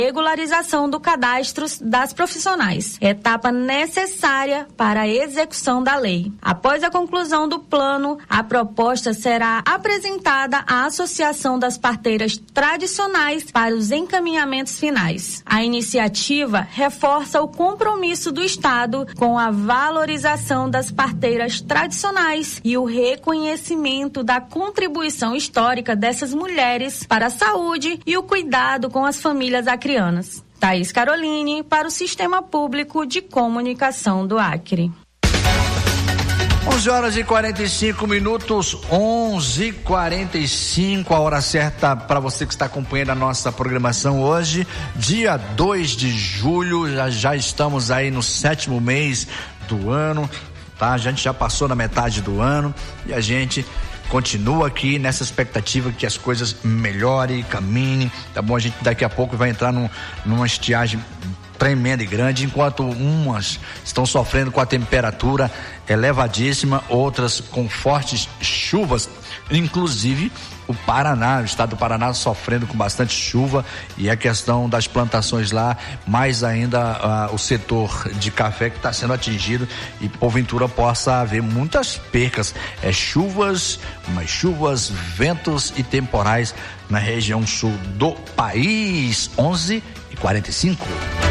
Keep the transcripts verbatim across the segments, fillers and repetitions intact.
regularização do cadastro das profissionais, etapa necessária para a execução da lei. Após a conclusão do plano, a proposta será apresentada à Associação das Parteiras Tradicionais para os encaminhamentos finais. A iniciativa reforça o compromisso do Estado com a valorização das parteiras tradicionais e o reconhecimento da contribuição histórica dessas mulheres para a saúde e o cuidado com as famílias acrianas. Thaís Caroline, para o Sistema Público de Comunicação do Acre. onze horas e quarenta e cinco minutos, onze e quarenta e cinco, a hora certa para você que está acompanhando a nossa programação hoje, dia dois de julho, já, já estamos aí no sétimo mês do ano, tá? A gente já passou na metade do ano e a gente continua aqui nessa expectativa que as coisas melhorem, caminhem, tá bom? A gente daqui a pouco vai entrar num, numa estiagem tremenda e grande, enquanto umas estão sofrendo com a temperatura elevadíssima, outras com fortes chuvas, inclusive o Paraná, o estado do Paraná sofrendo com bastante chuva, e a questão das plantações lá, mais ainda uh, o setor de café que está sendo atingido, e porventura possa haver muitas percas, é, chuvas, mas chuvas, ventos e temporais na região sul do país. Onze e quarenta e cinco.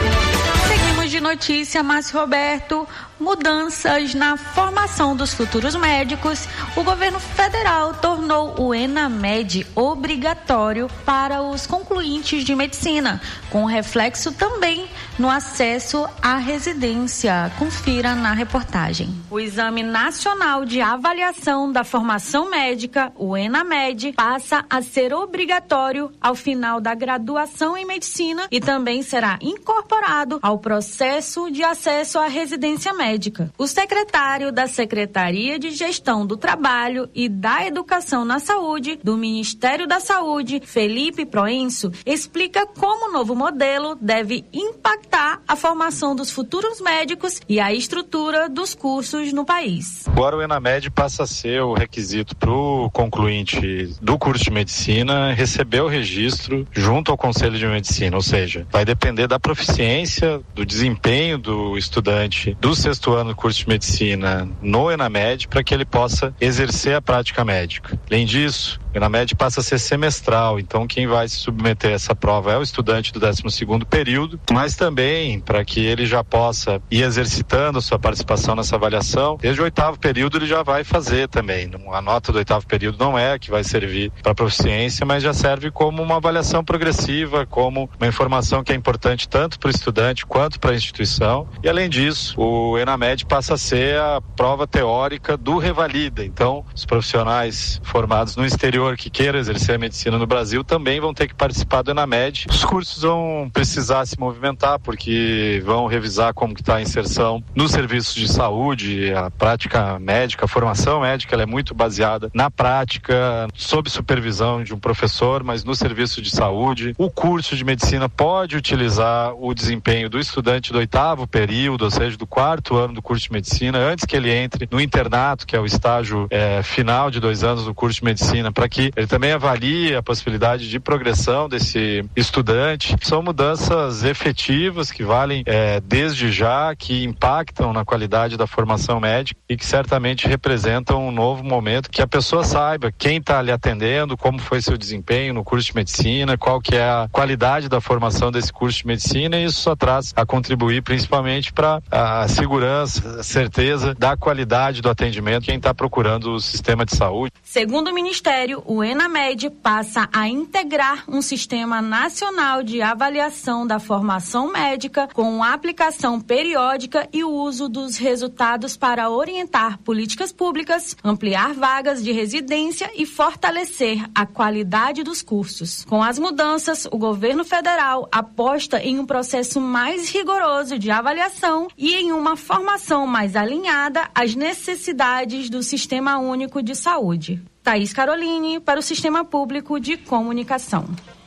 Seguimos de notícia, Márcio Roberto. Mudanças na formação dos futuros médicos. O governo federal tornou o ENAMED obrigatório para os concluintes de medicina, com reflexo também no acesso à residência. Confira na reportagem. O Exame Nacional de Avaliação da Formação Médica, o ENAMED, passa a ser obrigatório ao final da graduação em medicina e também será incorporado ao processo de acesso à residência médica. O secretário da Secretaria de Gestão do Trabalho e da Educação na Saúde, do Ministério da Saúde, Felipe Proenço, explica como o novo modelo deve impactar a formação dos futuros médicos e a estrutura dos cursos no país. Agora o ENAMED passa a ser o requisito para o concluinte do curso de medicina receber o registro junto ao Conselho de Medicina, ou seja, vai depender da proficiência, do desempenho do estudante do sexto ano do curso de medicina no ENAMED para que ele possa exercer a prática médica. Além disso, o ENAMED passa a ser semestral, então quem vai se submeter a essa prova é o estudante do décimo segundo período, mas também para que ele já possa ir exercitando a sua participação nessa avaliação, desde o oitavo período ele já vai fazer também. A nota do oitavo período não é a que vai servir para proficiência, mas já serve como uma avaliação progressiva, como uma informação que é importante tanto para o estudante quanto para a instituição. E além disso, o ENAMED passa a ser a prova teórica do Revalida. Então, os profissionais formados no exterior que queiram exercer a medicina no Brasil também vão ter que participar do ENAMED. Os cursos vão precisar se movimentar porque vão revisar como que está a inserção nos serviços de saúde, a prática médica, a formação médica, ela é muito baseada na prática, sob supervisão de um professor, mas no serviço de saúde. O curso de medicina pode utilizar o desempenho do estudante do oitavo período, ou seja, do quarto ano do curso de medicina, antes que ele entre no internato, que é o estágio é, final de dois anos do curso de medicina, para que ele também avalie a possibilidade de progressão desse estudante. São mudanças efetivas que valem é, desde já, que impactam na qualidade da formação médica e que certamente representam um novo momento, que a pessoa saiba quem está lhe atendendo, como foi seu desempenho no curso de medicina, qual que é a qualidade da formação desse curso de medicina, e isso só traz a contribuir principalmente para a segurança, a certeza da qualidade do atendimento quem está procurando o sistema de saúde. Segundo o Ministério, o ENAMED passa a integrar um sistema nacional de avaliação da formação médica com aplicação periódica e o uso dos resultados para orientar políticas públicas, ampliar vagas de residência e fortalecer a qualidade dos cursos. Com as mudanças, o governo federal aposta em um processo mais rigoroso de avaliação e em uma formação mais alinhada às necessidades do Sistema Único de Saúde. Thaís Caroline, para o Sistema Público de Comunicação.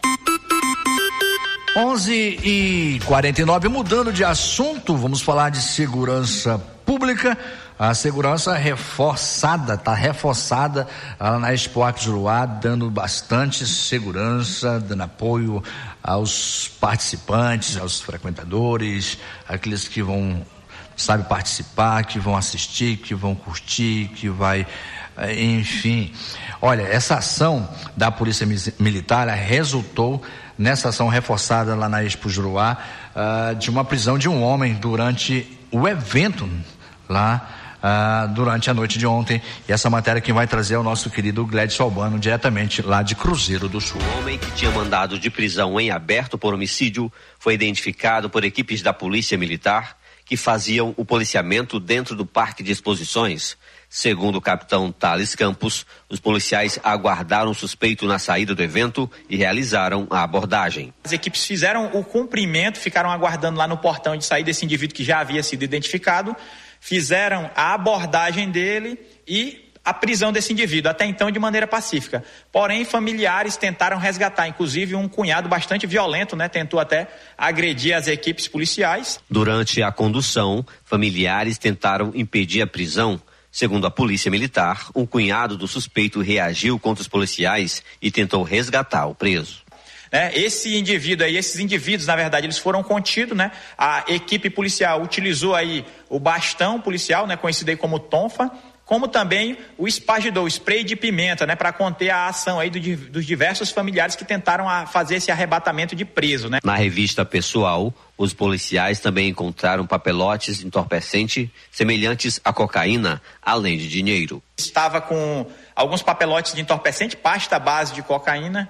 onze e quarenta e nove, mudando de assunto, vamos falar de segurança pública. A segurança reforçada, está reforçada lá na Expo Acre Juruá, dando bastante segurança, dando apoio aos participantes, aos frequentadores, aqueles que vão, sabe, participar, que vão assistir, que vão curtir, que vai, enfim. Olha, essa ação da Polícia Militar resultou nessa ação reforçada lá na Expo Juruá, uh, de uma prisão de um homem durante o evento lá, uh, durante a noite de ontem. E essa matéria quem vai trazer é o nosso querido Gledson Albano, diretamente lá de Cruzeiro do Sul. O homem que tinha mandado de prisão em aberto por homicídio foi identificado por equipes da Polícia Militar que faziam o policiamento dentro do Parque de Exposições. Segundo o capitão Thales Campos, os policiais aguardaram o suspeito na saída do evento e realizaram a abordagem. As equipes fizeram o cumprimento, ficaram aguardando lá no portão de saída desse indivíduo que já havia sido identificado, fizeram a abordagem dele e a prisão desse indivíduo, até então de maneira pacífica. Porém, familiares tentaram resgatar, inclusive um cunhado bastante violento, né? Tentou até agredir as equipes policiais. Durante a condução, familiares tentaram impedir a prisão. Segundo a Polícia Militar, um cunhado do suspeito reagiu contra os policiais e tentou resgatar o preso. É, esse indivíduo aí, esses indivíduos, na verdade, eles foram contidos, né? A equipe policial utilizou aí o bastão policial, né? Conhecido aí como tonfa, como também o espargidor, o spray de pimenta, né? Para conter a ação aí do, dos diversos familiares que tentaram a fazer esse arrebatamento de preso, né? Na revista pessoal, os policiais também encontraram papelotes de entorpecente semelhantes à cocaína, além de dinheiro. Estava com alguns papelotes de entorpecente, pasta base de cocaína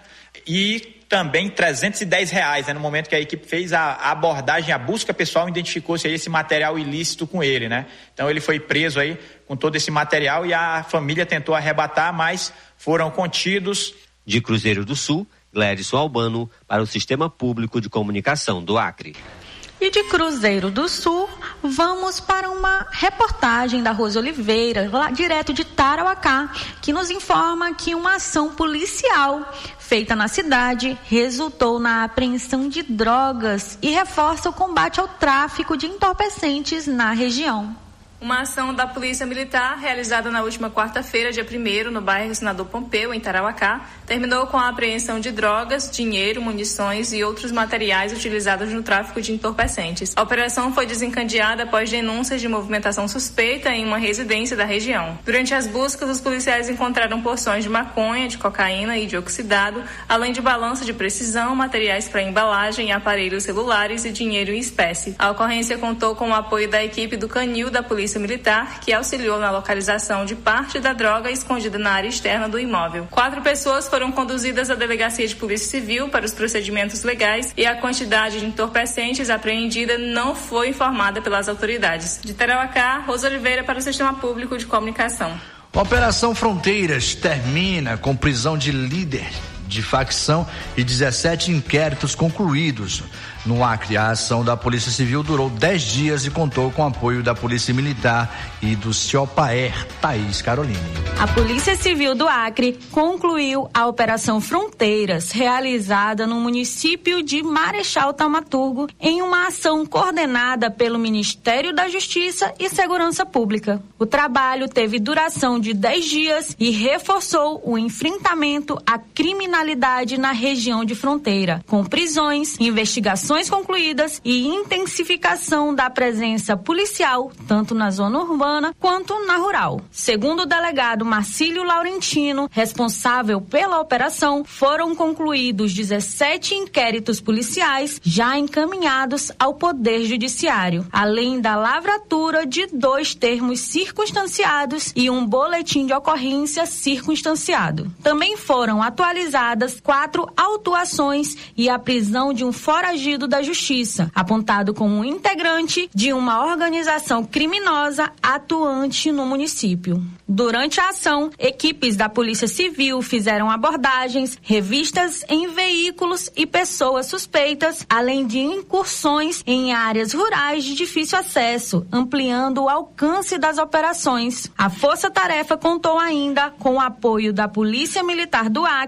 e também trezentos e dez reais, né? No momento que a equipe fez a, a abordagem, a busca pessoal, identificou-se aí esse material ilícito com ele, né? Então ele foi preso aí com todo esse material e a família tentou arrebatar, mas foram contidos. De Cruzeiro do Sul, Gledson Albano para o Sistema Público de Comunicação do Acre. E de Cruzeiro do Sul, vamos para uma reportagem da Rosa Oliveira, lá direto de Tarauacá, que nos informa que uma ação policial feita na cidade resultou na apreensão de drogas e reforça o combate ao tráfico de entorpecentes na região. Uma ação da Polícia Militar, realizada na última quarta-feira, dia primeiro, no bairro Senador Pompeu, em Tarauacá, terminou com a apreensão de drogas, dinheiro, munições e outros materiais utilizados no tráfico de entorpecentes. A operação foi desencadeada após denúncias de movimentação suspeita em uma residência da região. Durante as buscas, os policiais encontraram porções de maconha, de cocaína e de oxidado, além de balança de precisão, materiais para embalagem, aparelhos celulares e dinheiro em espécie. A ocorrência contou com o apoio da equipe do Canil da Polícia Militar, que auxiliou na localização de parte da droga escondida na área externa do imóvel. Quatro pessoas foram conduzidas à Delegacia de Polícia Civil para os procedimentos legais e a quantidade de entorpecentes apreendida não foi informada pelas autoridades. De Tarauacá, Rosa Oliveira para o Sistema Público de Comunicação. Operação Fronteiras termina com prisão de líder de facção e dezessete inquéritos concluídos. No Acre, a ação da Polícia Civil durou dez dias e contou com o apoio da Polícia Militar e do Ciopaer. Thaís Caroline. A Polícia Civil do Acre concluiu a Operação Fronteiras, realizada no município de Marechal Taumaturgo, em uma ação coordenada pelo Ministério da Justiça e Segurança Pública. O trabalho teve duração de dez dias e reforçou o enfrentamento à criminalidade na região de fronteira, com prisões, investigações concluídas e intensificação da presença policial, tanto na zona urbana quanto na rural. Segundo o delegado Marcílio Laurentino, responsável pela operação, foram concluídos dezessete inquéritos policiais já encaminhados ao Poder Judiciário, além da lavratura de dois termos circunstanciados e um boletim de ocorrência circunstanciado. Também foram atualizadas quatro autuações e a prisão de um foragido da Justiça, apontado como um integrante de uma organização criminosa atuante no município. Durante a ação, equipes da Polícia Civil fizeram abordagens, revistas em veículos e pessoas suspeitas, além de incursões em áreas rurais de difícil acesso, ampliando o alcance das operações. A Força Tarefa contou ainda com o apoio da Polícia Militar do Acre e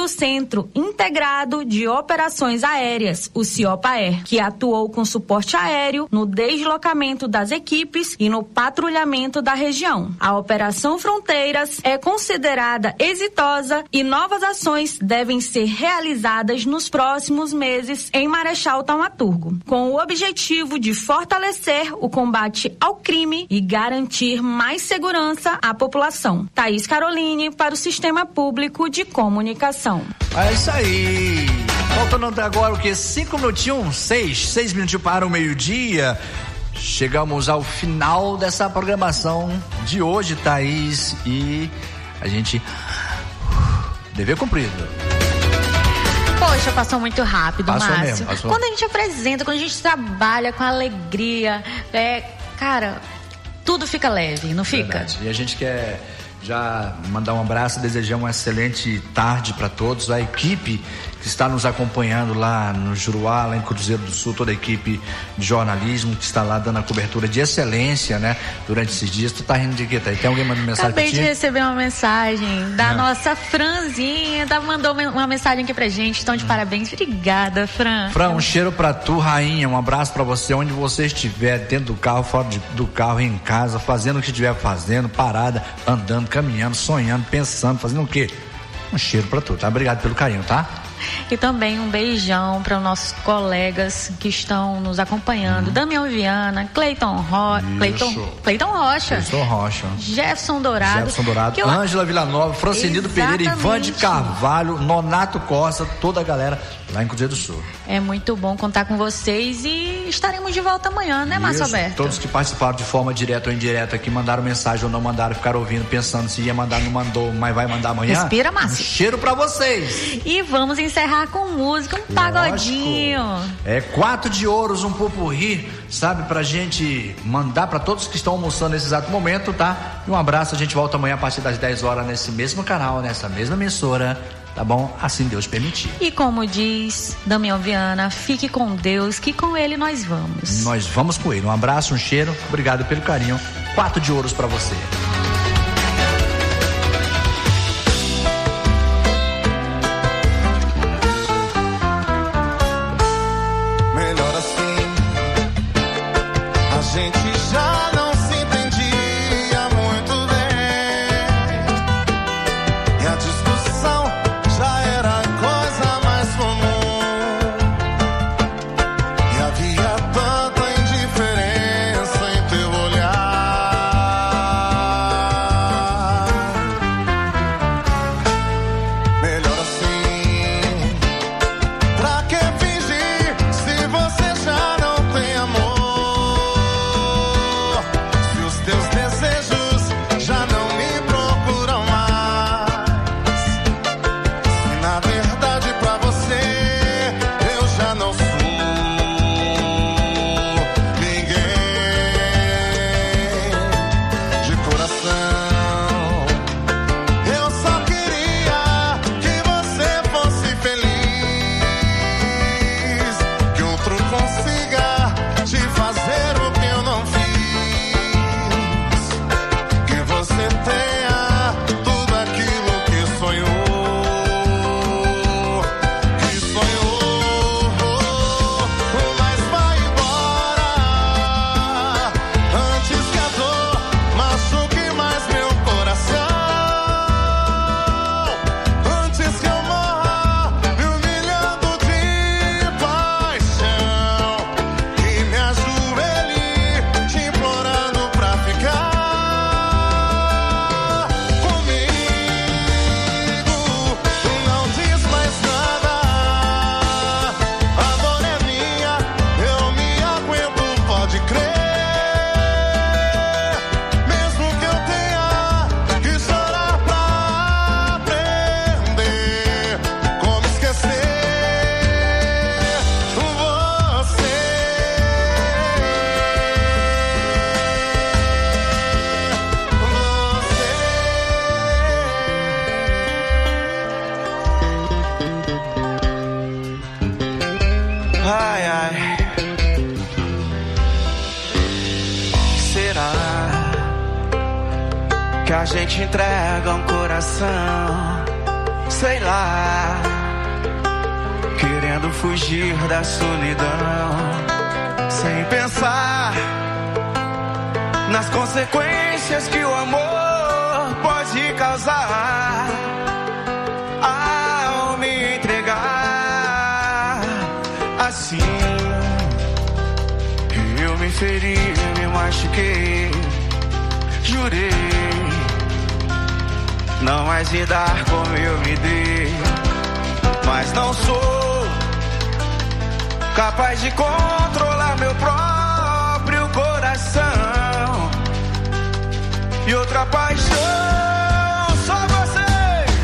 o Centro Integrado de Operações Aéreas, o CIOPAER, que atuou com suporte aéreo no deslocamento das equipes e no patrulhamento da região. A Operação Fronteiras é considerada exitosa e novas ações devem ser realizadas nos próximos meses em Marechal Taumaturgo, com o objetivo de fortalecer o combate ao crime e garantir mais segurança à população. Thaís Caroline para o Sistema Público de Comunicação. É isso aí. Faltando até agora o que? Cinco minutinhos? Seis? Seis minutinhos para o meio-dia. Chegamos ao final dessa programação de hoje, Thaís, e a gente... dever cumprido. Poxa, passou muito rápido, passou Márcio. Mesmo, passou. Quando a gente apresenta, quando a gente trabalha com alegria, é, cara, tudo fica leve, não fica? Verdade. E a gente quer já mandar um abraço, desejar uma excelente tarde para todos, a equipe que está nos acompanhando lá no Juruá, lá em Cruzeiro do Sul, toda a equipe de jornalismo que está lá dando a cobertura de excelência, né, durante esses dias. Tu tá rindo de quê, Thaís? Tem alguém mandando mensagem Acabei pra ti? de receber uma mensagem da Não. nossa Franzinha, tá, mandou uma mensagem aqui pra gente, então de hum. parabéns. Obrigada, Fran. Fran, um cheiro pra tu, rainha, um abraço pra você, onde você estiver, dentro do carro, fora de, do carro, em casa, fazendo o que estiver fazendo, parada, andando, caminhando, sonhando, pensando, fazendo o quê? Um cheiro pra tu, tá? Obrigado pelo carinho, tá? E também um beijão para os nossos colegas que estão nos acompanhando. Hum. Damião Viana, Cleiton, Ro... Cleiton... Cleiton Rocha. Cleiton Rocha. Jefferson Dourado. Jefferson Dourado. Eu... Ânngela Villanova, Francinido Pereira, Ivan de Carvalho, Nonato Costa, toda a galera lá em Cruzeiro do Sul. É muito bom contar com vocês e estaremos de volta amanhã, né, Márcio Alberto? Todos que participaram de forma direta ou indireta aqui, mandaram mensagem ou não mandaram, ficaram ouvindo, pensando se ia mandar, não mandou, mas vai mandar amanhã. Respira, Márcio. Um cheiro pra vocês. E vamos encerrar com música, um pagodinho. Lógico. É quatro de ouros, um popurrí, sabe, pra gente mandar pra todos que estão almoçando nesse exato momento, tá? E um abraço, a gente volta amanhã a partir das dez horas nesse mesmo canal, nessa mesma emissora. Tá bom? Assim Deus permitir. E como diz Damião Viana, fique com Deus, que com Ele nós vamos. Nós vamos com Ele. Um abraço, um cheiro, obrigado pelo carinho. Quatro de ouros pra você. Melhor assim, a gente já não se entendia muito bem. E a discussão já era coisa mais comum. E havia tanta indiferença em teu olhar. Melhor assim, pra que fingir se você já não tem amor? Se os teus desejos já não me procuram mais. Se na verdade pra você eu já não sou ninguém. De coração, eu só queria que você fosse feliz. Que outro consiga te fazer o que eu não fiz. Que você tenha tudo aquilo que sonhou. Que sonhou, mas vai embora antes que a dor machuque mais meu coração. Antes que eu morra me humilhando de paixão. Que me ajoelhe te implorando pra ficar comigo. Não diz mais nada, a dor é minha, eu me aguento, pode crer. Mesmo que eu tenha que chorar pra aprender como esquecer você. Ai, ai. Será que a gente entrega um coração sei lá, querendo fugir da solidão, sem pensar nas consequências que o amor pode causar ao me entregar. Assim eu me feri, me machuquei, jurei não mais me dar como eu me dei, mas não sou capaz de controlar meu próprio coração. E outra paixão, só vocês.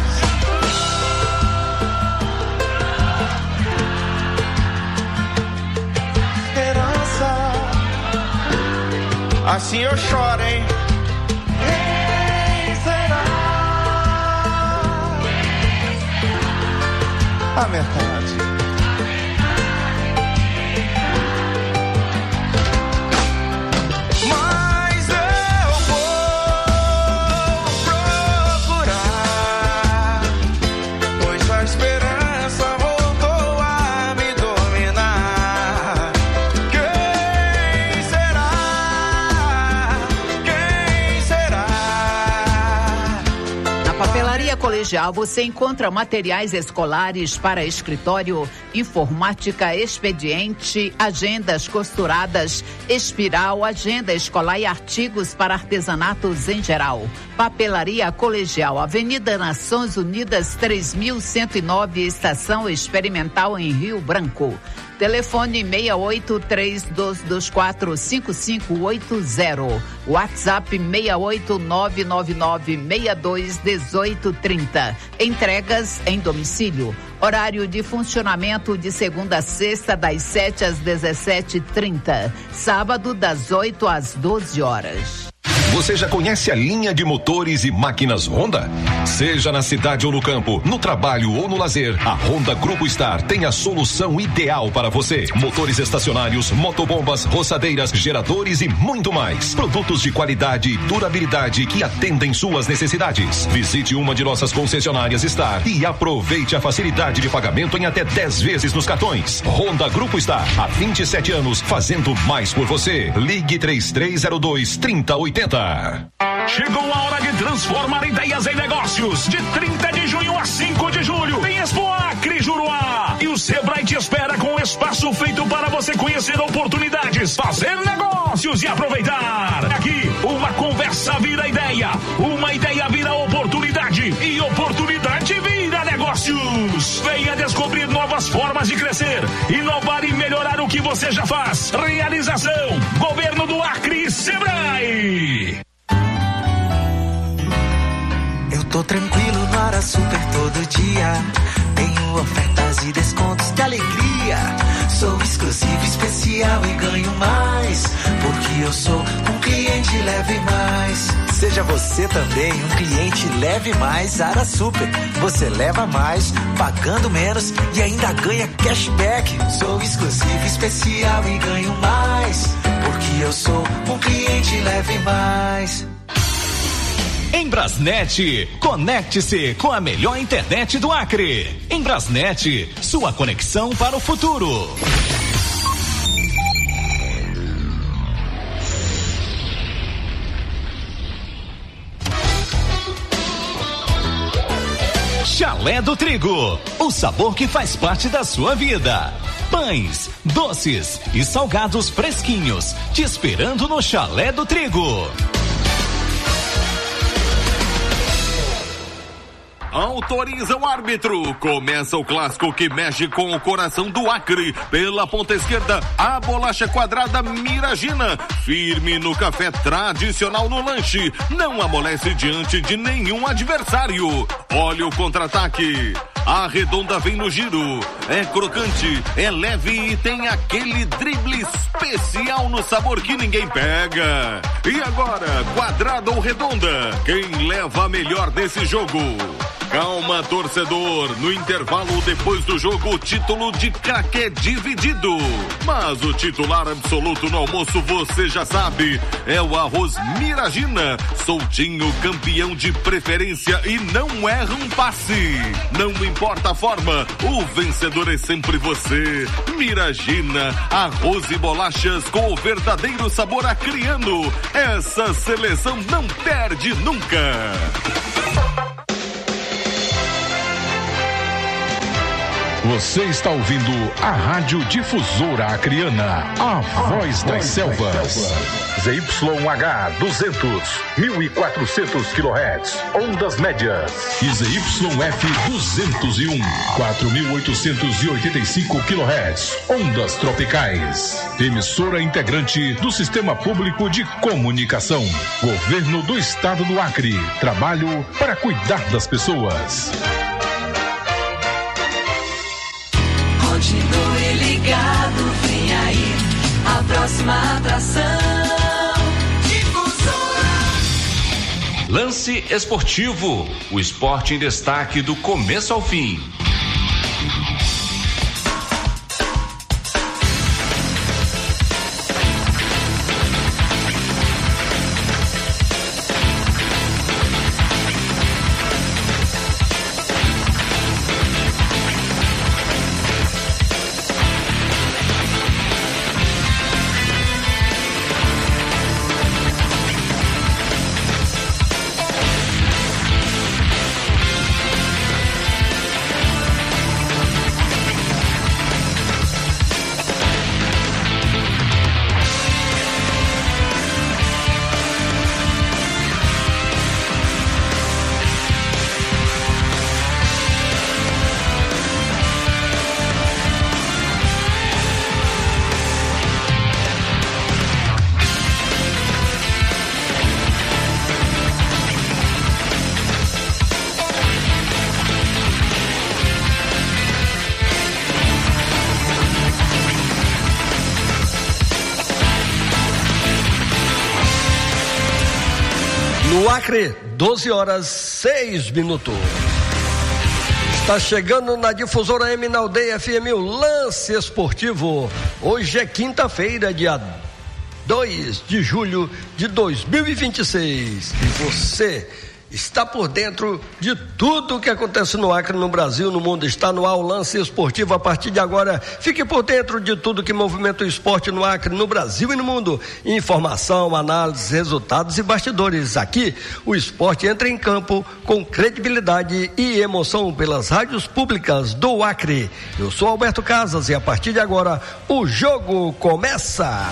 Esperança, assim eu choro, hein? Quem será a metade? Colegial, você encontra materiais escolares para escritório, informática, expediente, agendas costuradas, espiral, agenda escolar e artigos para artesanatos em geral. Papelaria Colegial, Avenida Nações Unidas três mil cento e nove, Estação Experimental em Rio Branco. Telefone seis oito três dois dois quatro cinco cinco oito zero. WhatsApp seis oito nove nove nove seis dois um oito três zero. Entregas em domicílio. Horário de funcionamento de segunda a sexta, das sete às dezessete e trinta. Sábado, das oito às doze horas. Você já conhece a linha de motores e máquinas Honda? Seja na cidade ou no campo, no trabalho ou no lazer, a Honda Grupo Star tem a solução ideal para você. Motores estacionários, motobombas, roçadeiras, geradores e muito mais. Produtos de qualidade e durabilidade que atendem suas necessidades. Visite uma de nossas concessionárias Star e aproveite a facilidade de pagamento em até dez vezes nos cartões. Honda Grupo Star, há vinte e sete anos, fazendo mais por você. Ligue três três zero dois, trinta oitenta. Chegou a hora de transformar ideias em negócios. De trinta de junho a cinco de julho, tem Expo Acre Juruá. E o Sebrae te espera com um espaço feito para você conhecer oportunidades, fazer negócios e aproveitar. Aqui, uma conversa vira ideia, uma ideia vira oportunidade e oportunidade vira negócios. Venha descobrir novas formas de crescer, inovar e melhorar o que você já faz. Realização: Governo do Acre e Sebrae. Eu tô tranquilo no Ara Super todo dia. Tenho ofertas e descontos de alegria. Sou exclusivo, especial e ganho mais. Porque eu sou um cliente Leve Mais. Seja você também um cliente Leve Mais Ara Super. Você leva mais, pagando menos e ainda ganha cashback. Sou exclusivo, especial e ganho mais. Porque eu sou um cliente Leve Mais. Em Brasnet, conecte-se com a melhor internet do Acre. Em Brasnet, sua conexão para o futuro. Chalé do Trigo, o sabor que faz parte da sua vida. Pães, doces e salgados fresquinhos, te esperando no Chalé do Trigo. Autoriza o árbitro. Começa o clássico que mexe com o coração do Acre. Pela ponta esquerda, a bolacha quadrada Miragina. Firme no café tradicional no lanche. Não amolece diante de nenhum adversário. Olha o contra-ataque. A Redonda vem no giro. É crocante, é leve e tem aquele drible especial no sabor que ninguém pega. E agora, Quadrada ou Redonda? Quem leva a melhor nesse jogo? Calma, torcedor. No intervalo ou depois do jogo, o título de craque é dividido. Mas o titular absoluto no almoço, você já sabe, é o arroz Miragina. Soltinho, campeão de preferência e não erra um passe. Não importa a forma, o vencedor é sempre você. Miragina, arroz e bolachas com o verdadeiro sabor acriano. Essa seleção não perde nunca. Você está ouvindo a Rádio Difusora Acriana, a voz das selvas. Z Y H duzentos, mil e quatrocentos quilohertz, ondas médias. E Z Y F duzentos e um, quatro mil oitocentos e oitenta e cinco quilohertz, ondas tropicais. Emissora integrante do Sistema Público de Comunicação. Governo do Estado do Acre. Trabalho para cuidar das pessoas. Continue ligado, vem aí a próxima atração. Difusora. Lance Esportivo, o esporte em destaque do começo ao fim. No Acre, doze horas, seis minutos. Está chegando na Difusora M, na Aldeia F M, o Lance Esportivo. Hoje é quinta-feira, dia dois de julho de dois mil e vinte e seis. E você está por dentro de tudo que acontece no Acre, no Brasil, no mundo. Está no ar o Lance Esportivo. A partir de agora, fique por dentro de tudo que movimenta o esporte no Acre, no Brasil e no mundo. Informação, análise, resultados e bastidores. Aqui, o esporte entra em campo com credibilidade e emoção pelas rádios públicas do Acre. Eu sou Alberto Casas e a partir de agora, o jogo começa.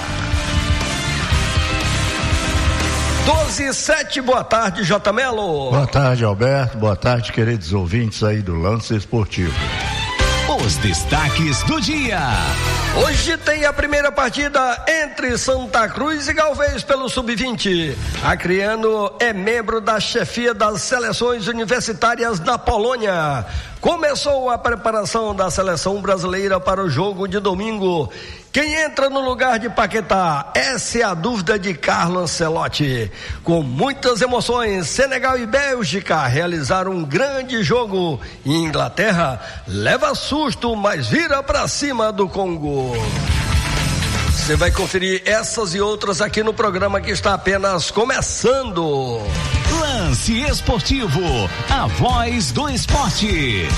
doze e sete, boa tarde, J. Melo. Boa tarde, Alberto, boa tarde, queridos ouvintes aí do Lance Esportivo. Os destaques do dia. Hoje tem a primeira partida entre Santa Cruz e Galvez pelo sub vinte. Acreano é membro da chefia das seleções universitárias na Polônia. Começou a preparação da seleção brasileira para o jogo de domingo. Quem entra no lugar de Paquetá? Essa é a dúvida de Carlo Ancelotti. Com muitas emoções, Senegal e Bélgica realizaram um grande jogo. E Inglaterra leva susto, mas vira para cima do Congo. Você vai conferir essas e outras aqui no programa que está apenas começando. Lance Esportivo, a voz do esporte.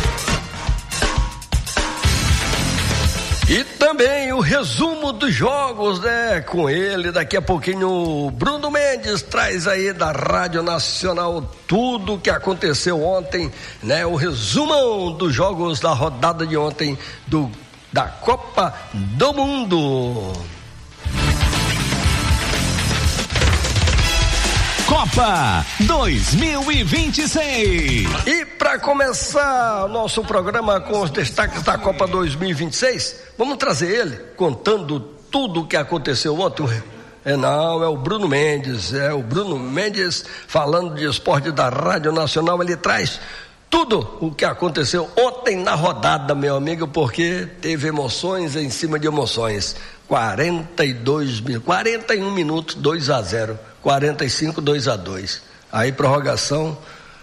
E também o resumo dos jogos, né? Com ele, daqui a pouquinho, o Bruno Mendes traz aí da Rádio Nacional tudo o que aconteceu ontem, né? O resumão dos jogos da rodada de ontem do, da Copa do Mundo. Copa dois mil e vinte e seis. E para começar o nosso programa com os destaques da Copa dois mil e vinte e seis, vamos trazer ele contando tudo o que aconteceu ontem. É, não, é o Bruno Mendes, é o Bruno Mendes falando de esporte da Rádio Nacional. Ele traz tudo o que aconteceu ontem na rodada, meu amigo, porque teve emoções em cima de emoções. quarenta e dois, quarenta e um minutos, dois a zero, quarenta e cinco, dois a dois. Aí prorrogação,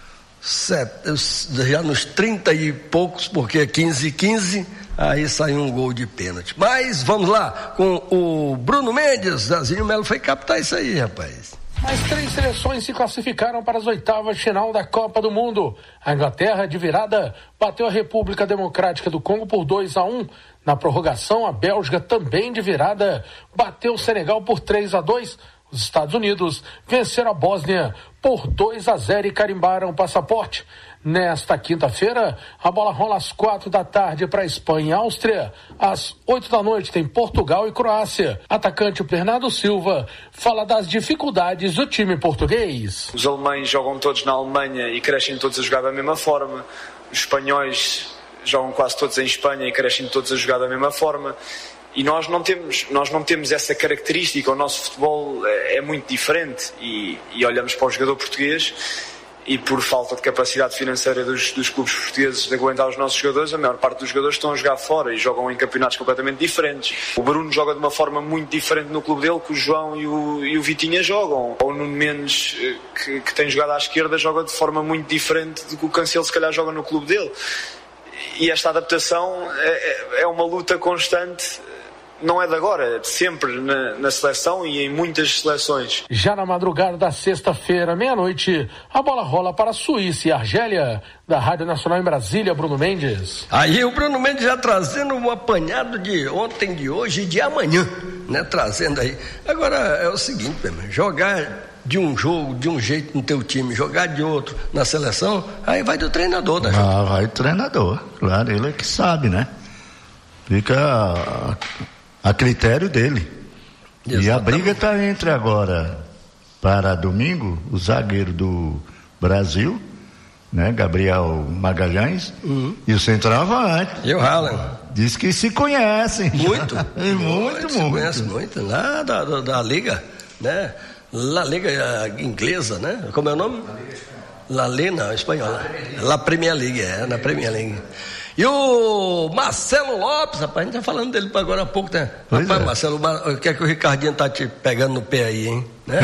já nos trinta e poucos, porque quinze e quinze, aí saiu um gol de pênalti. Mas vamos lá, com o Bruno Mendes, Zezinho Melo foi captar isso aí, rapaz. As três seleções se classificaram para as oitavas de final da Copa do Mundo. A Inglaterra, de virada, bateu a República Democrática do Congo por dois a um. Na prorrogação, a Bélgica, também de virada, bateu o Senegal por três a dois. Os Estados Unidos venceram a Bósnia por dois a zero e carimbaram o passaporte. Nesta quinta-feira, a bola rola às quatro da tarde para Espanha e Áustria. Às oito da noite tem Portugal e Croácia. Atacante Bernardo Silva fala das dificuldades do time português. Os alemães jogam todos na Alemanha e crescem todos a jogar da mesma forma. Os espanhóis jogam quase todos em Espanha e crescem todos a jogar da mesma forma. E nós não temos, nós não temos essa característica. O nosso futebol é, é muito diferente e, e olhamos para o jogador português e por falta de capacidade financeira dos, dos clubes portugueses de aguentar os nossos jogadores, a maior parte dos jogadores estão a jogar fora e jogam em campeonatos completamente diferentes. O Bruno joga de uma forma muito diferente no clube dele que o João e o, e o Vitinha jogam. Ou o Nuno Mendes, que, que tem jogado à esquerda, joga de forma muito diferente do que o Cancelo se calhar joga no clube dele. E esta adaptação é, é uma luta constante. Não é de agora, é de sempre na, na seleção e em muitas seleções. Já na madrugada da sexta-feira, meia-noite, a bola rola para a Suíça e Argélia. Da Rádio Nacional em Brasília, Bruno Mendes. Aí o Bruno Mendes já trazendo um apanhado de ontem, de hoje e de amanhã, né? Trazendo aí. Agora é o seguinte, jogar de um jogo, de um jeito no teu time, jogar de outro na seleção, aí vai do treinador, né? Ah, vai do treinador, claro, ele é que sabe, né? Fica a, a critério dele. Exatamente. E a briga está entre agora, para domingo, o zagueiro do Brasil, né? Gabriel Magalhães, uhum. E o centroavante. E o Haaland. Diz que se conhecem. Muito. muito, muito. Se conhece muito, lá da, da, da Liga, né? La Liga inglesa, né? Como é o nome? La Liga, não, espanhola. La Premier League, é, na Premier League. E o Marcelo Lopes, rapaz, a gente tá falando dele para agora há pouco, né? Pois rapaz, é. Marcelo, o que é que o Ricardinho tá te pegando no pé aí, hein? Né?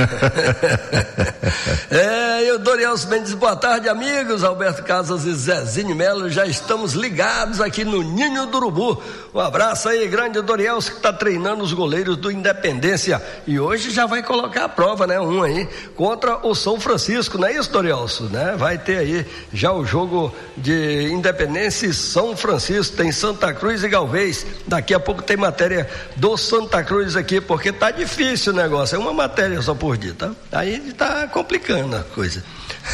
É, e o Dorielso Mendes, boa tarde, amigos. Alberto Casas e Zezinho Melo, já estamos ligados aqui no Ninho do Urubu. Um abraço aí, grande Dorielso, que está treinando os goleiros do Independência. E hoje já vai colocar a prova, né? Um aí, contra o São Francisco, não é isso, Dorielso? Né? Vai ter aí já o jogo de Independência e São Francisco, tem Santa Cruz e Galvez. Daqui a pouco tem matéria do Santa Cruz aqui, porque tá difícil o negócio, é uma matéria só por dia, tá? Aí tá complicando a coisa.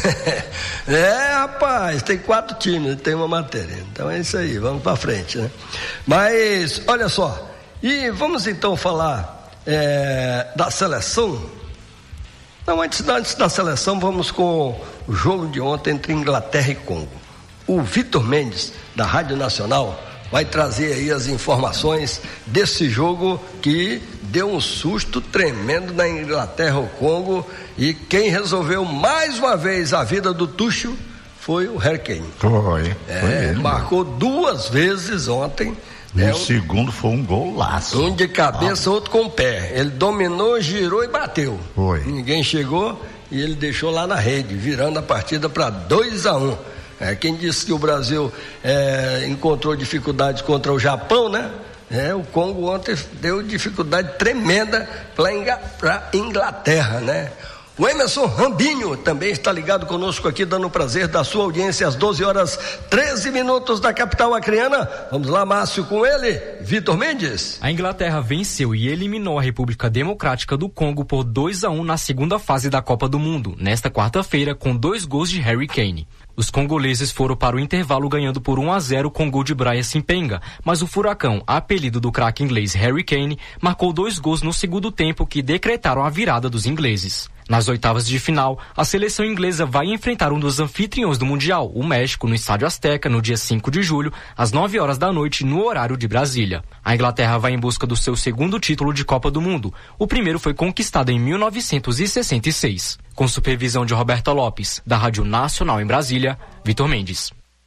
É, rapaz, tem quatro times, tem uma matéria. Então é isso aí, vamos pra frente, né? Mas, olha só, e vamos então falar é, da seleção. Não, antes, antes da seleção, vamos com o jogo de ontem entre Inglaterra e Congo. O Vitor Mendes, da Rádio Nacional, vai trazer aí as informações desse jogo que deu um susto tremendo na Inglaterra, o Congo, e quem resolveu mais uma vez a vida do Tuchel foi o Harry Kane. Foi, é, foi ele. Marcou duas vezes ontem. E né, o segundo foi um golaço. Um de cabeça, ah. outro com o pé. Ele dominou, girou e bateu. Foi. Ninguém chegou e ele deixou lá na rede, virando a partida para dois a um. É, quem disse que o Brasil é, encontrou dificuldades contra o Japão, né? É, o Congo ontem deu dificuldade tremenda para a Inglaterra, né? O Emerson Rambinho também está ligado conosco aqui, dando o prazer da sua audiência às doze horas, treze minutos da capital acreana. Vamos lá, Márcio, com ele, Vitor Mendes. A Inglaterra venceu e eliminou a República Democrática do Congo por dois a um na segunda fase da Copa do Mundo, nesta quarta-feira, com dois gols de Harry Kane. Os congoleses foram para o intervalo ganhando por um a zero com gol de Brian Simpenga, mas o Furacão, apelido do craque inglês Harry Kane, marcou dois gols no segundo tempo que decretaram a virada dos ingleses. Nas oitavas de final, a seleção inglesa vai enfrentar um dos anfitriões do Mundial, o México, no Estádio Azteca, no dia cinco de julho, às nove horas da noite, no horário de Brasília. A Inglaterra vai em busca do seu segundo título de Copa do Mundo. O primeiro foi conquistado em mil novecentos e sessenta e seis. Com supervisão de Roberto Lopes, da Rádio Nacional em Brasília, Vitor Mendes.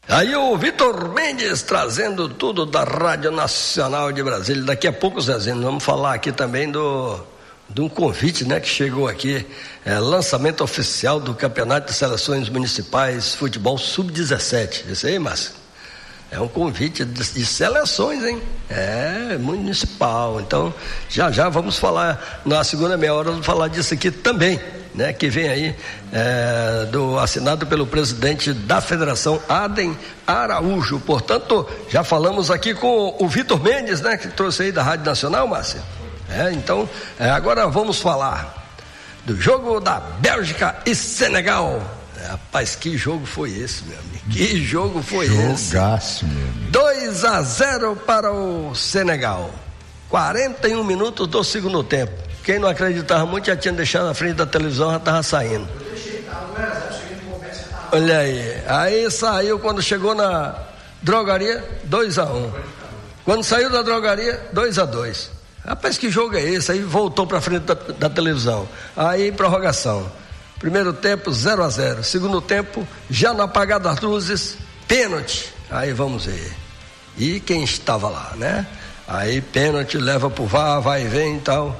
Aí o Vitor Mendes trazendo tudo da Rádio Nacional de Brasília. Daqui a pouco, Zezinho, vamos falar aqui também do de um convite, né, que chegou aqui, é, lançamento oficial do Campeonato de Seleções Municipais Futebol sub dezessete. Isso aí, Márcio? É um convite de, de seleções, hein? É, municipal. Então, já já vamos falar, na segunda meia hora, vamos falar disso aqui também, né? Que vem aí, é, do, assinado pelo presidente da Federação, Adem Araújo. Portanto, já falamos aqui com o Vitor Mendes, né? Que trouxe aí da Rádio Nacional, Márcia. É, então, é, agora vamos falar do jogo da Bélgica e Senegal. É, rapaz, que jogo foi esse, meu amigo? Que jogo foi esse? Jogaço, meu amigo. dois a zero para o Senegal. quarenta e um minutos do segundo tempo. Quem não acreditava muito já tinha deixado na frente da televisão, já estava saindo. Olha aí. Aí saiu, quando chegou na drogaria, dois a um. Quando saiu da drogaria, dois a dois. Rapaz, que jogo é esse? Aí voltou para frente da, da televisão. Aí, prorrogação. Primeiro tempo, zero a zero. Segundo tempo, já no apagar das luzes, pênalti. Aí vamos ver. E quem estava lá, né? Aí pênalti, leva pro V A R, vai e vem e tal.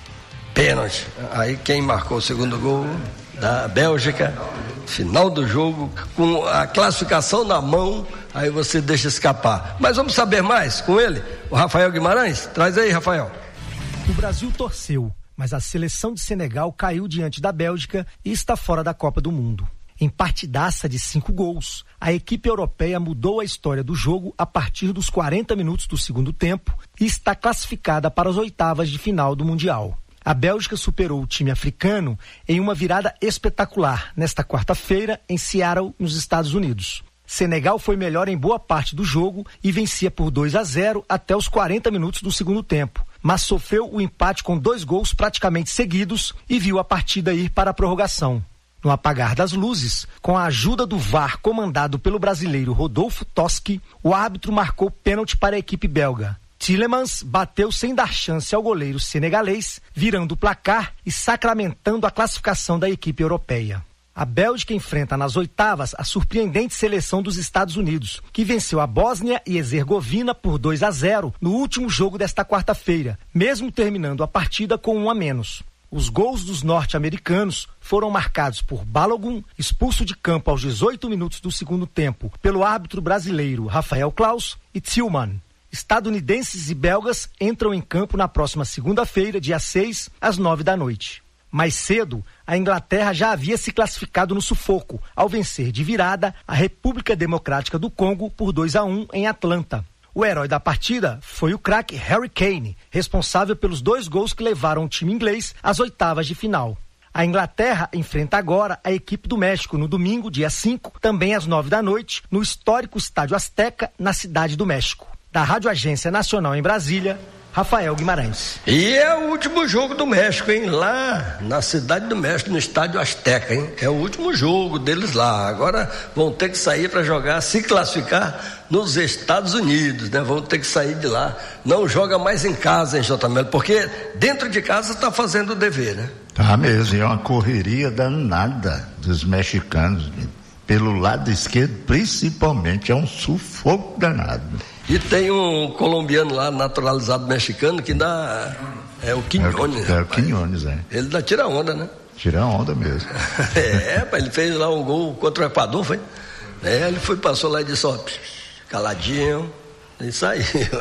Pênalti. Aí quem marcou o segundo gol da Bélgica, final do jogo, com a classificação na mão, aí você deixa escapar. Mas vamos saber mais com ele, o Rafael Guimarães. Traz aí, Rafael. O Brasil torceu, mas a seleção de Senegal caiu diante da Bélgica e está fora da Copa do Mundo. Em partidaça de cinco gols, a equipe europeia mudou a história do jogo a partir dos quarenta minutos do segundo tempo e está classificada para as oitavas de final do Mundial. A Bélgica superou o time africano em uma virada espetacular nesta quarta-feira em Seattle, nos Estados Unidos. Senegal foi melhor em boa parte do jogo e vencia por dois a zero até os quarenta minutos do segundo tempo, mas sofreu o empate com dois gols praticamente seguidos e viu a partida ir para a prorrogação. No apagar das luzes, com a ajuda do V A R comandado pelo brasileiro Rodolfo Toschi, o árbitro marcou pênalti para a equipe belga. Tielemans bateu sem dar chance ao goleiro senegalês, virando o placar e sacramentando a classificação da equipe europeia. A Bélgica enfrenta nas oitavas a surpreendente seleção dos Estados Unidos, que venceu a Bósnia e Herzegovina por dois a zero no último jogo desta quarta-feira, mesmo terminando a partida com um a menos. Os gols dos norte-americanos foram marcados por Balogun, expulso de campo aos dezoito minutos do segundo tempo pelo árbitro brasileiro Rafael Claus, e Tillman. Estadunidenses e belgas entram em campo na próxima segunda-feira, dia seis, às nove da noite. Mais cedo, a Inglaterra já havia se classificado no sufoco, ao vencer de virada a República Democrática do Congo por dois a um em Atlanta. O herói da partida foi o craque Harry Kane, responsável pelos dois gols que levaram o time inglês às oitavas de final. A Inglaterra enfrenta agora a equipe do México no domingo, dia cinco, também às nove da noite, no histórico Estádio Azteca, na Cidade do México. Da Rádio Agência Nacional em Brasília, Rafael Guimarães. E é o último jogo do México, hein? Lá na Cidade do México, no Estádio Azteca, hein? É o último jogo deles lá. Agora vão ter que sair para jogar, se classificar nos Estados Unidos, né? Vão ter que sair de lá. Não joga mais em casa, hein, J. Melo? Porque dentro de casa está fazendo o dever, né? Tá mesmo, é uma correria danada dos mexicanos. Pelo lado esquerdo, principalmente, é um sufoco danado. E tem um colombiano lá, naturalizado mexicano, que dá. É o Quinones. É, é o Quinones, é. Ele dá tira onda, né? Tira onda mesmo. É, ele fez lá um gol contra o Equador, foi? É, ele foi, passou lá e disse, ó, caladinho, isso aí.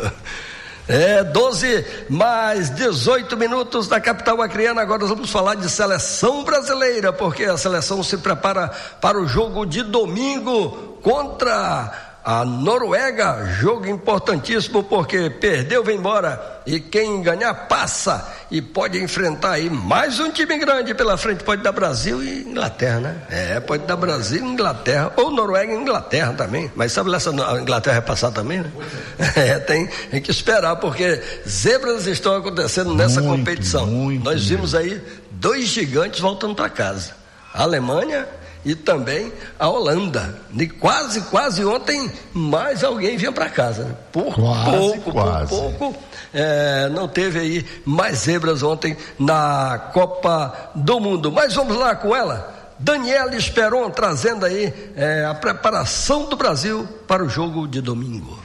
É, doze mais dezoito minutos da capital acreana. Agora nós vamos falar de seleção brasileira, porque a seleção se prepara para o jogo de domingo contra a Noruega, jogo importantíssimo porque perdeu, vem embora, e quem ganhar passa e pode enfrentar aí mais um time grande pela frente, pode dar Brasil e Inglaterra, né? É, pode dar Brasil e Inglaterra, ou Noruega e Inglaterra também, mas sabe lá se a Inglaterra vai passar também, né? É, tem, tem que esperar, porque zebras estão acontecendo nessa muito, competição. Muito Nós vimos mesmo. Aí dois gigantes voltando para casa, a Alemanha e também a Holanda. E quase, quase ontem mais alguém vinha para casa. Né? Por quase, pouco, quase. por pouco. É, não teve aí mais zebras ontem na Copa do Mundo. Mas vamos lá com ela. Daniela Esperon trazendo aí é, a preparação do Brasil para o jogo de domingo.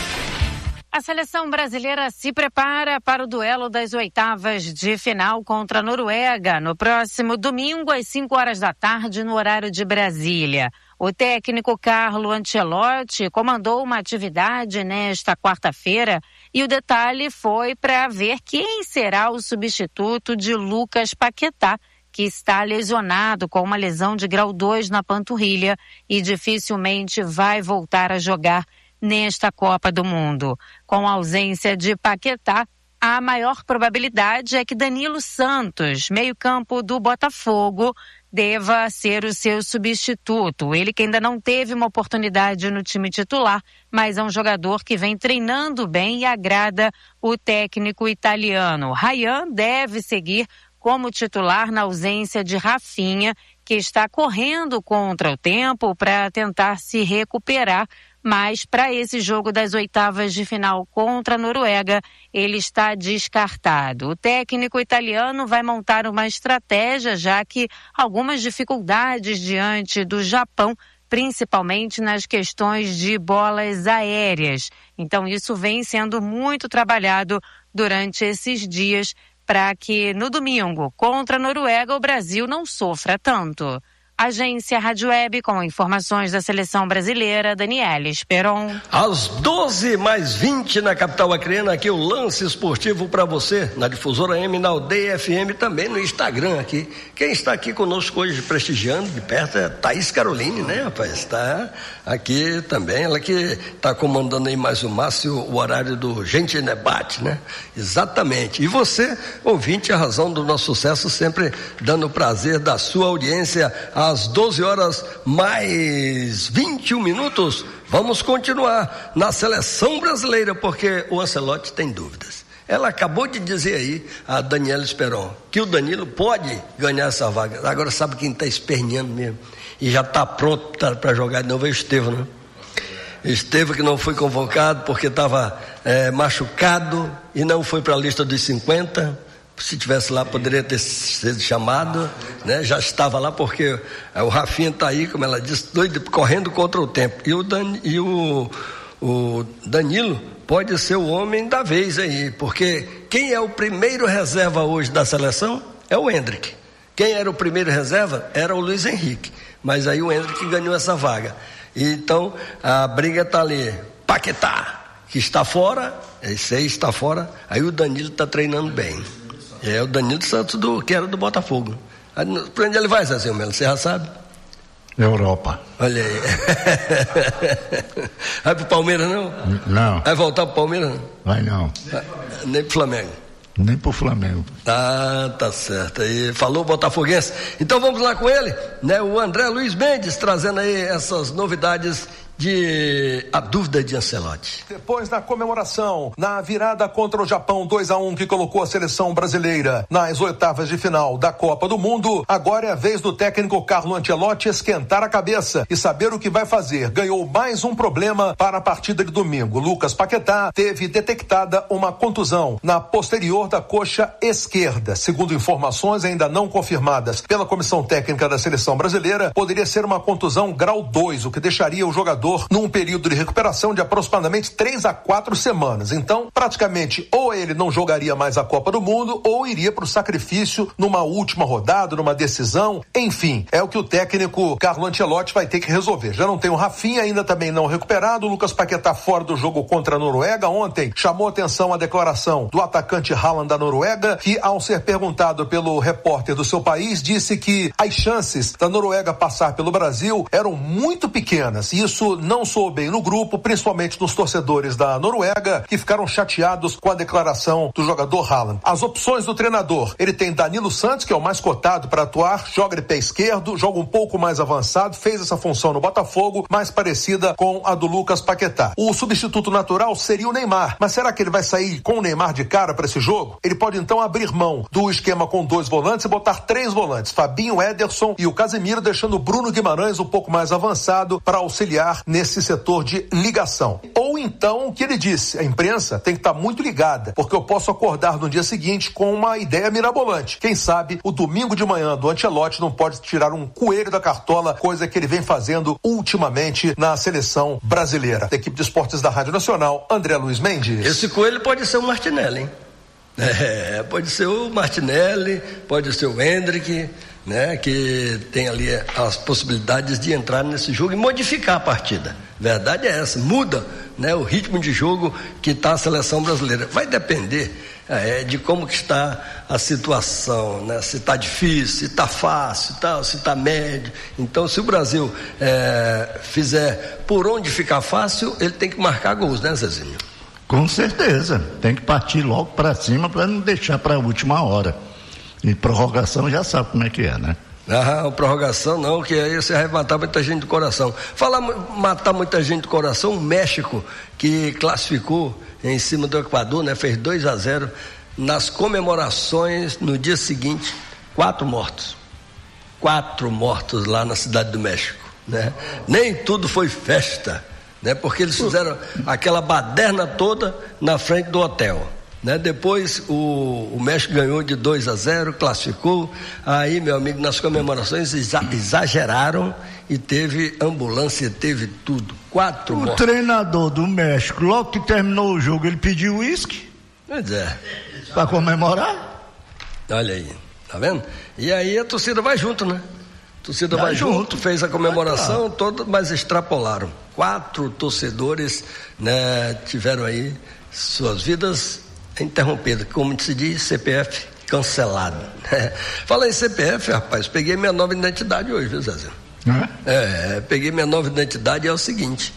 A seleção brasileira se prepara para o duelo das oitavas de final contra a Noruega no próximo domingo às cinco horas da tarde no horário de Brasília. O técnico Carlo Ancelotti comandou uma atividade nesta quarta-feira e o detalhe foi para ver quem será o substituto de Lucas Paquetá, que está lesionado com uma lesão de grau dois na panturrilha e dificilmente vai voltar a jogar nesta Copa do Mundo. Com a ausência de Paquetá, a maior probabilidade é que Danilo Santos, meio-campo do Botafogo, deva ser o seu substituto. Ele que ainda não teve uma oportunidade no time titular, mas é um jogador que vem treinando bem e agrada o técnico italiano. Ryan deve seguir como titular na ausência de Rafinha, que está correndo contra o tempo para tentar se recuperar, mas para esse jogo das oitavas de final contra a Noruega, ele está descartado. O técnico italiano vai montar uma estratégia, já que algumas dificuldades diante do Japão, principalmente nas questões de bolas aéreas. Então isso vem sendo muito trabalhado durante esses dias, para que no domingo, contra a Noruega, o Brasil não sofra tanto. Agência Rádio Web, com informações da seleção brasileira, Daniela Esperon. Às doze mais vinte na capital acreana, aqui o lance esportivo para você, na Difusora M, na Aldeia F M, também no Instagram aqui. Quem está aqui conosco hoje, prestigiando de perto, é Thaís Caroline, né, rapaz? Está aqui também, ela que está comandando aí mais o Márcio, o horário do Gente Debate, né? Exatamente. E você, ouvinte, a razão do nosso sucesso, sempre dando o prazer da sua audiência. Às doze horas mais vinte e um minutos, vamos continuar na seleção brasileira, porque o Ancelotti tem dúvidas. Ela acabou de dizer aí, a Daniela Esperon, que o Danilo pode ganhar essa vaga. Agora sabe quem está esperneando mesmo e já está pronto para jogar de novo é o Estevão, né? Estevão que não foi convocado porque estava é, machucado e não foi para a lista dos cinquenta. Se tivesse lá, poderia ter sido chamado, né? Já estava lá porque o Rafinha está aí, como ela disse, doido, correndo contra o tempo. E o, Dan, e o, o Danilo pode ser o homem da vez aí, porque quem é o primeiro reserva hoje da seleção é o Endrick. Quem era o primeiro reserva era o Luiz Henrique, mas aí o Endrick ganhou essa vaga. E, então a briga está ali. Paquetá, que está fora, esse aí está fora, aí o Danilo está treinando bem. É o Danilo Santos, do, que era do Botafogo. Para onde ele vai, Zezinho Melo? Você já sabe? Europa. Olha aí. Vai pro Palmeiras, não? Não. Vai voltar pro Palmeiras, não? Vai não. Nem pro Flamengo? Nem pro Flamengo. Ah, tá certo. Aí falou botafoguense. Então vamos lá com ele, né? O André Luiz Mendes trazendo aí essas novidades de a dúvida de Ancelotti. Depois da comemoração, na virada contra o Japão dois a um, que colocou a seleção brasileira nas oitavas de final da Copa do Mundo, agora é a vez do técnico Carlo Ancelotti esquentar a cabeça e saber o que vai fazer. Ganhou mais um problema para a partida de domingo. Lucas Paquetá teve detectada uma contusão na posterior da coxa esquerda. Segundo informações ainda não confirmadas pela comissão técnica da seleção brasileira, poderia ser uma contusão grau dois, o que deixaria o jogador num período de recuperação de aproximadamente três a quatro semanas. Então, praticamente, ou ele não jogaria mais a Copa do Mundo, ou iria para o sacrifício numa última rodada, numa decisão. Enfim, é o que o técnico Carlo Ancelotti vai ter que resolver. Já não tem o Rafinha, ainda também não recuperado. O Lucas Paquetá fora do jogo contra a Noruega. Ontem chamou atenção a declaração do atacante Haaland da Noruega, que, ao ser perguntado pelo repórter do seu país, disse que as chances da Noruega passar pelo Brasil eram muito pequenas. Isso não soou bem no grupo, principalmente nos torcedores da Noruega, que ficaram chateados com a declaração do jogador Haaland. As opções do treinador: ele tem Danilo Santos, que é o mais cotado para atuar, joga de pé esquerdo, joga um pouco mais avançado, fez essa função no Botafogo, mais parecida com a do Lucas Paquetá. O substituto natural seria o Neymar, mas será que ele vai sair com o Neymar de cara para esse jogo? Ele pode então abrir mão do esquema com dois volantes e botar três volantes, Fabinho, Ederson e o Casemiro, deixando o Bruno Guimarães um pouco mais avançado para auxiliar nesse setor de ligação. Ou então, o que ele disse, a imprensa tem que estar muito ligada, porque eu posso acordar no dia seguinte com uma ideia mirabolante. Quem sabe o domingo de manhã do Ancelotti não pode tirar um coelho da cartola, coisa que ele vem fazendo ultimamente na seleção brasileira. Da equipe de esportes da Rádio Nacional, André Luiz Mendes. Esse coelho pode ser o Martinelli, hein? É, pode ser o Martinelli, pode ser o Hendrick, né, que tem ali as possibilidades de entrar nesse jogo e modificar a partida. Verdade é essa, muda, né, o ritmo de jogo que está a seleção brasileira. Vai depender é, de como que está a situação, né, se está difícil, se está fácil, tá, se está médio. Então, se o Brasil é, fizer por onde ficar fácil, ele tem que marcar gols, né, Zezinho? Com certeza, tem que partir logo para cima para não deixar para a última hora. E prorrogação já sabe como é que é, né? Ah, prorrogação não, que aí você vai matar muita gente do coração. Falar matar muita gente do coração, o México, que classificou em cima do Equador, né? Fez dois a zero nas comemorações no dia seguinte, quatro mortos. Quatro mortos lá na cidade do México, né? Nem tudo foi festa, né? Porque eles fizeram aquela baderna toda na frente do hotel, né? Depois o, o México ganhou de dois a zero, classificou. Aí, meu amigo, nas comemorações exa, exageraram e teve ambulância, teve tudo. Quatro o mortos. O treinador do México, logo que terminou o jogo, ele pediu uísque. Pois é. Para comemorar. Olha aí, tá vendo? E aí a torcida vai junto, né? A torcida vai, vai junto, junto, fez a comemoração toda, mas extrapolaram. Quatro torcedores, né, tiveram aí suas vidas interrompidas, como se diz, C P F cancelado. Né? Fala em C P F, rapaz, peguei minha nova identidade hoje, viu, Zé? É? É, peguei minha nova identidade e é o seguinte,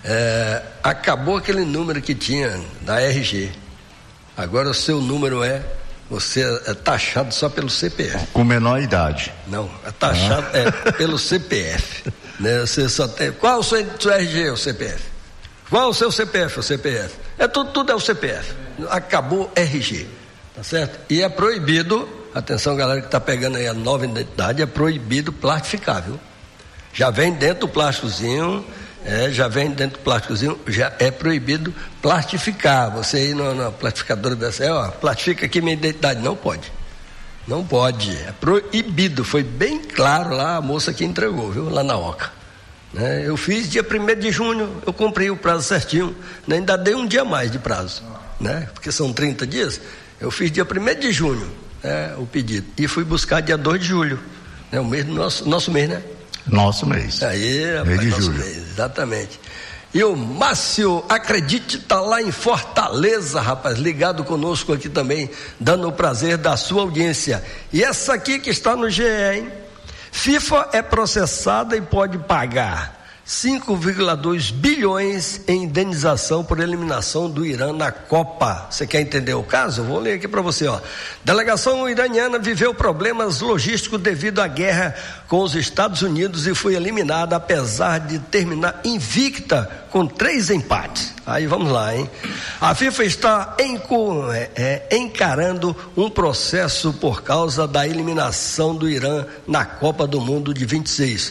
é, acabou aquele número que tinha da R G. Agora o seu número é, você é taxado só pelo C P F. Com menor idade. Não, é taxado ah. é, pelo C P F. Né? Você só tem, qual o seu, seu R G, o C P F? Qual o seu C P F, o C P F? É tudo, tudo é o C P F. Acabou R G, tá certo? E é proibido, atenção galera que tá pegando aí a nova identidade, é proibido plastificar, viu? Já vem dentro do plásticozinho, é, já vem dentro do plásticozinho, já é proibido plastificar. Você ir na, na plastificadora dessa, é, ó, plastifica aqui minha identidade. Não pode. Não pode. É proibido. Foi bem claro lá a moça que entregou, viu? Lá na Oca. Né? Eu fiz dia primeiro de junho, eu cumpri o prazo certinho, né? Ainda dei um dia a mais de prazo, né? Porque são trinta dias. Eu fiz dia primeiro de junho, né? O pedido. E fui buscar dia dois de julho, né? O mês do nosso, nosso mês, né? Nosso mês. Aí, mês rapaz, de nosso julho. Mês, exatamente. E o Márcio, acredite, tá lá em Fortaleza, rapaz, ligado conosco aqui também, dando o prazer da sua audiência. E essa aqui que está no G E, hein? FIFA é processada e pode pagar cinco vírgula dois bilhões em indenização por eliminação do Irã na Copa. Você quer entender o caso? Eu vou ler aqui para você, ó. Delegação iraniana viveu problemas logísticos devido à guerra com os Estados Unidos e foi eliminada apesar de terminar invicta com três empates. Aí vamos lá, hein? A FIFA está enco, é, é, encarando um processo por causa da eliminação do Irã na Copa do Mundo de vinte e seis.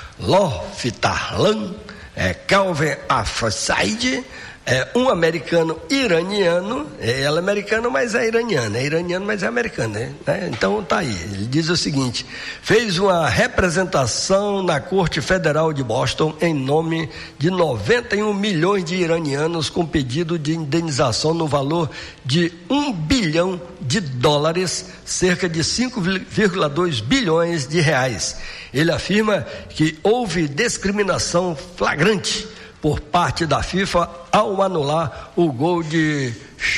Loftarlan, é, Calvin Afsaid, é um americano iraniano, é, ela é americana, mas é iraniana, é iraniano, mas é americana, né? Então tá aí, ele diz o seguinte: fez uma representação na Corte Federal de Boston em nome de noventa e um milhões de iranianos com pedido de indenização no valor de um bilhão de dólares, cerca de cinco vírgula dois bilhões de reais. Ele afirma que houve discriminação flagrante por parte da FIFA ao anular o gol de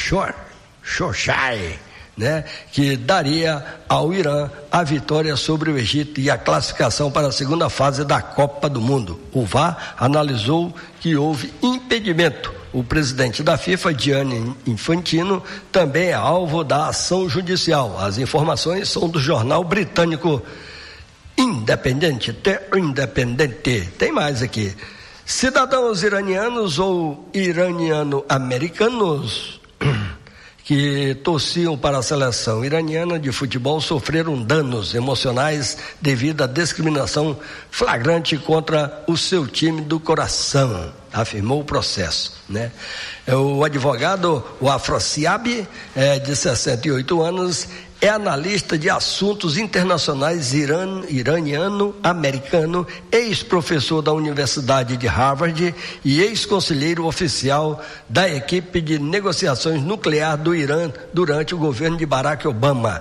Shoshai, né, que daria ao Irã a vitória sobre o Egito e a classificação para a segunda fase da Copa do Mundo. O V A R analisou que houve impedimento. O presidente da FIFA, Gianni Infantino, também é alvo da ação judicial. As informações são do jornal britânico Independente, The Independente. Tem mais aqui. Cidadãos iranianos ou iraniano-americanos que torciam para a seleção iraniana de futebol sofreram danos emocionais devido à discriminação flagrante contra o seu time do coração, afirmou o processo, né? O advogado, o Afrosiab, é, de sessenta e oito anos, é analista de assuntos internacionais iran, iraniano-americano, ex-professor da Universidade de Harvard e ex-conselheiro oficial da equipe de negociações nuclear do Irã durante o governo de Barack Obama.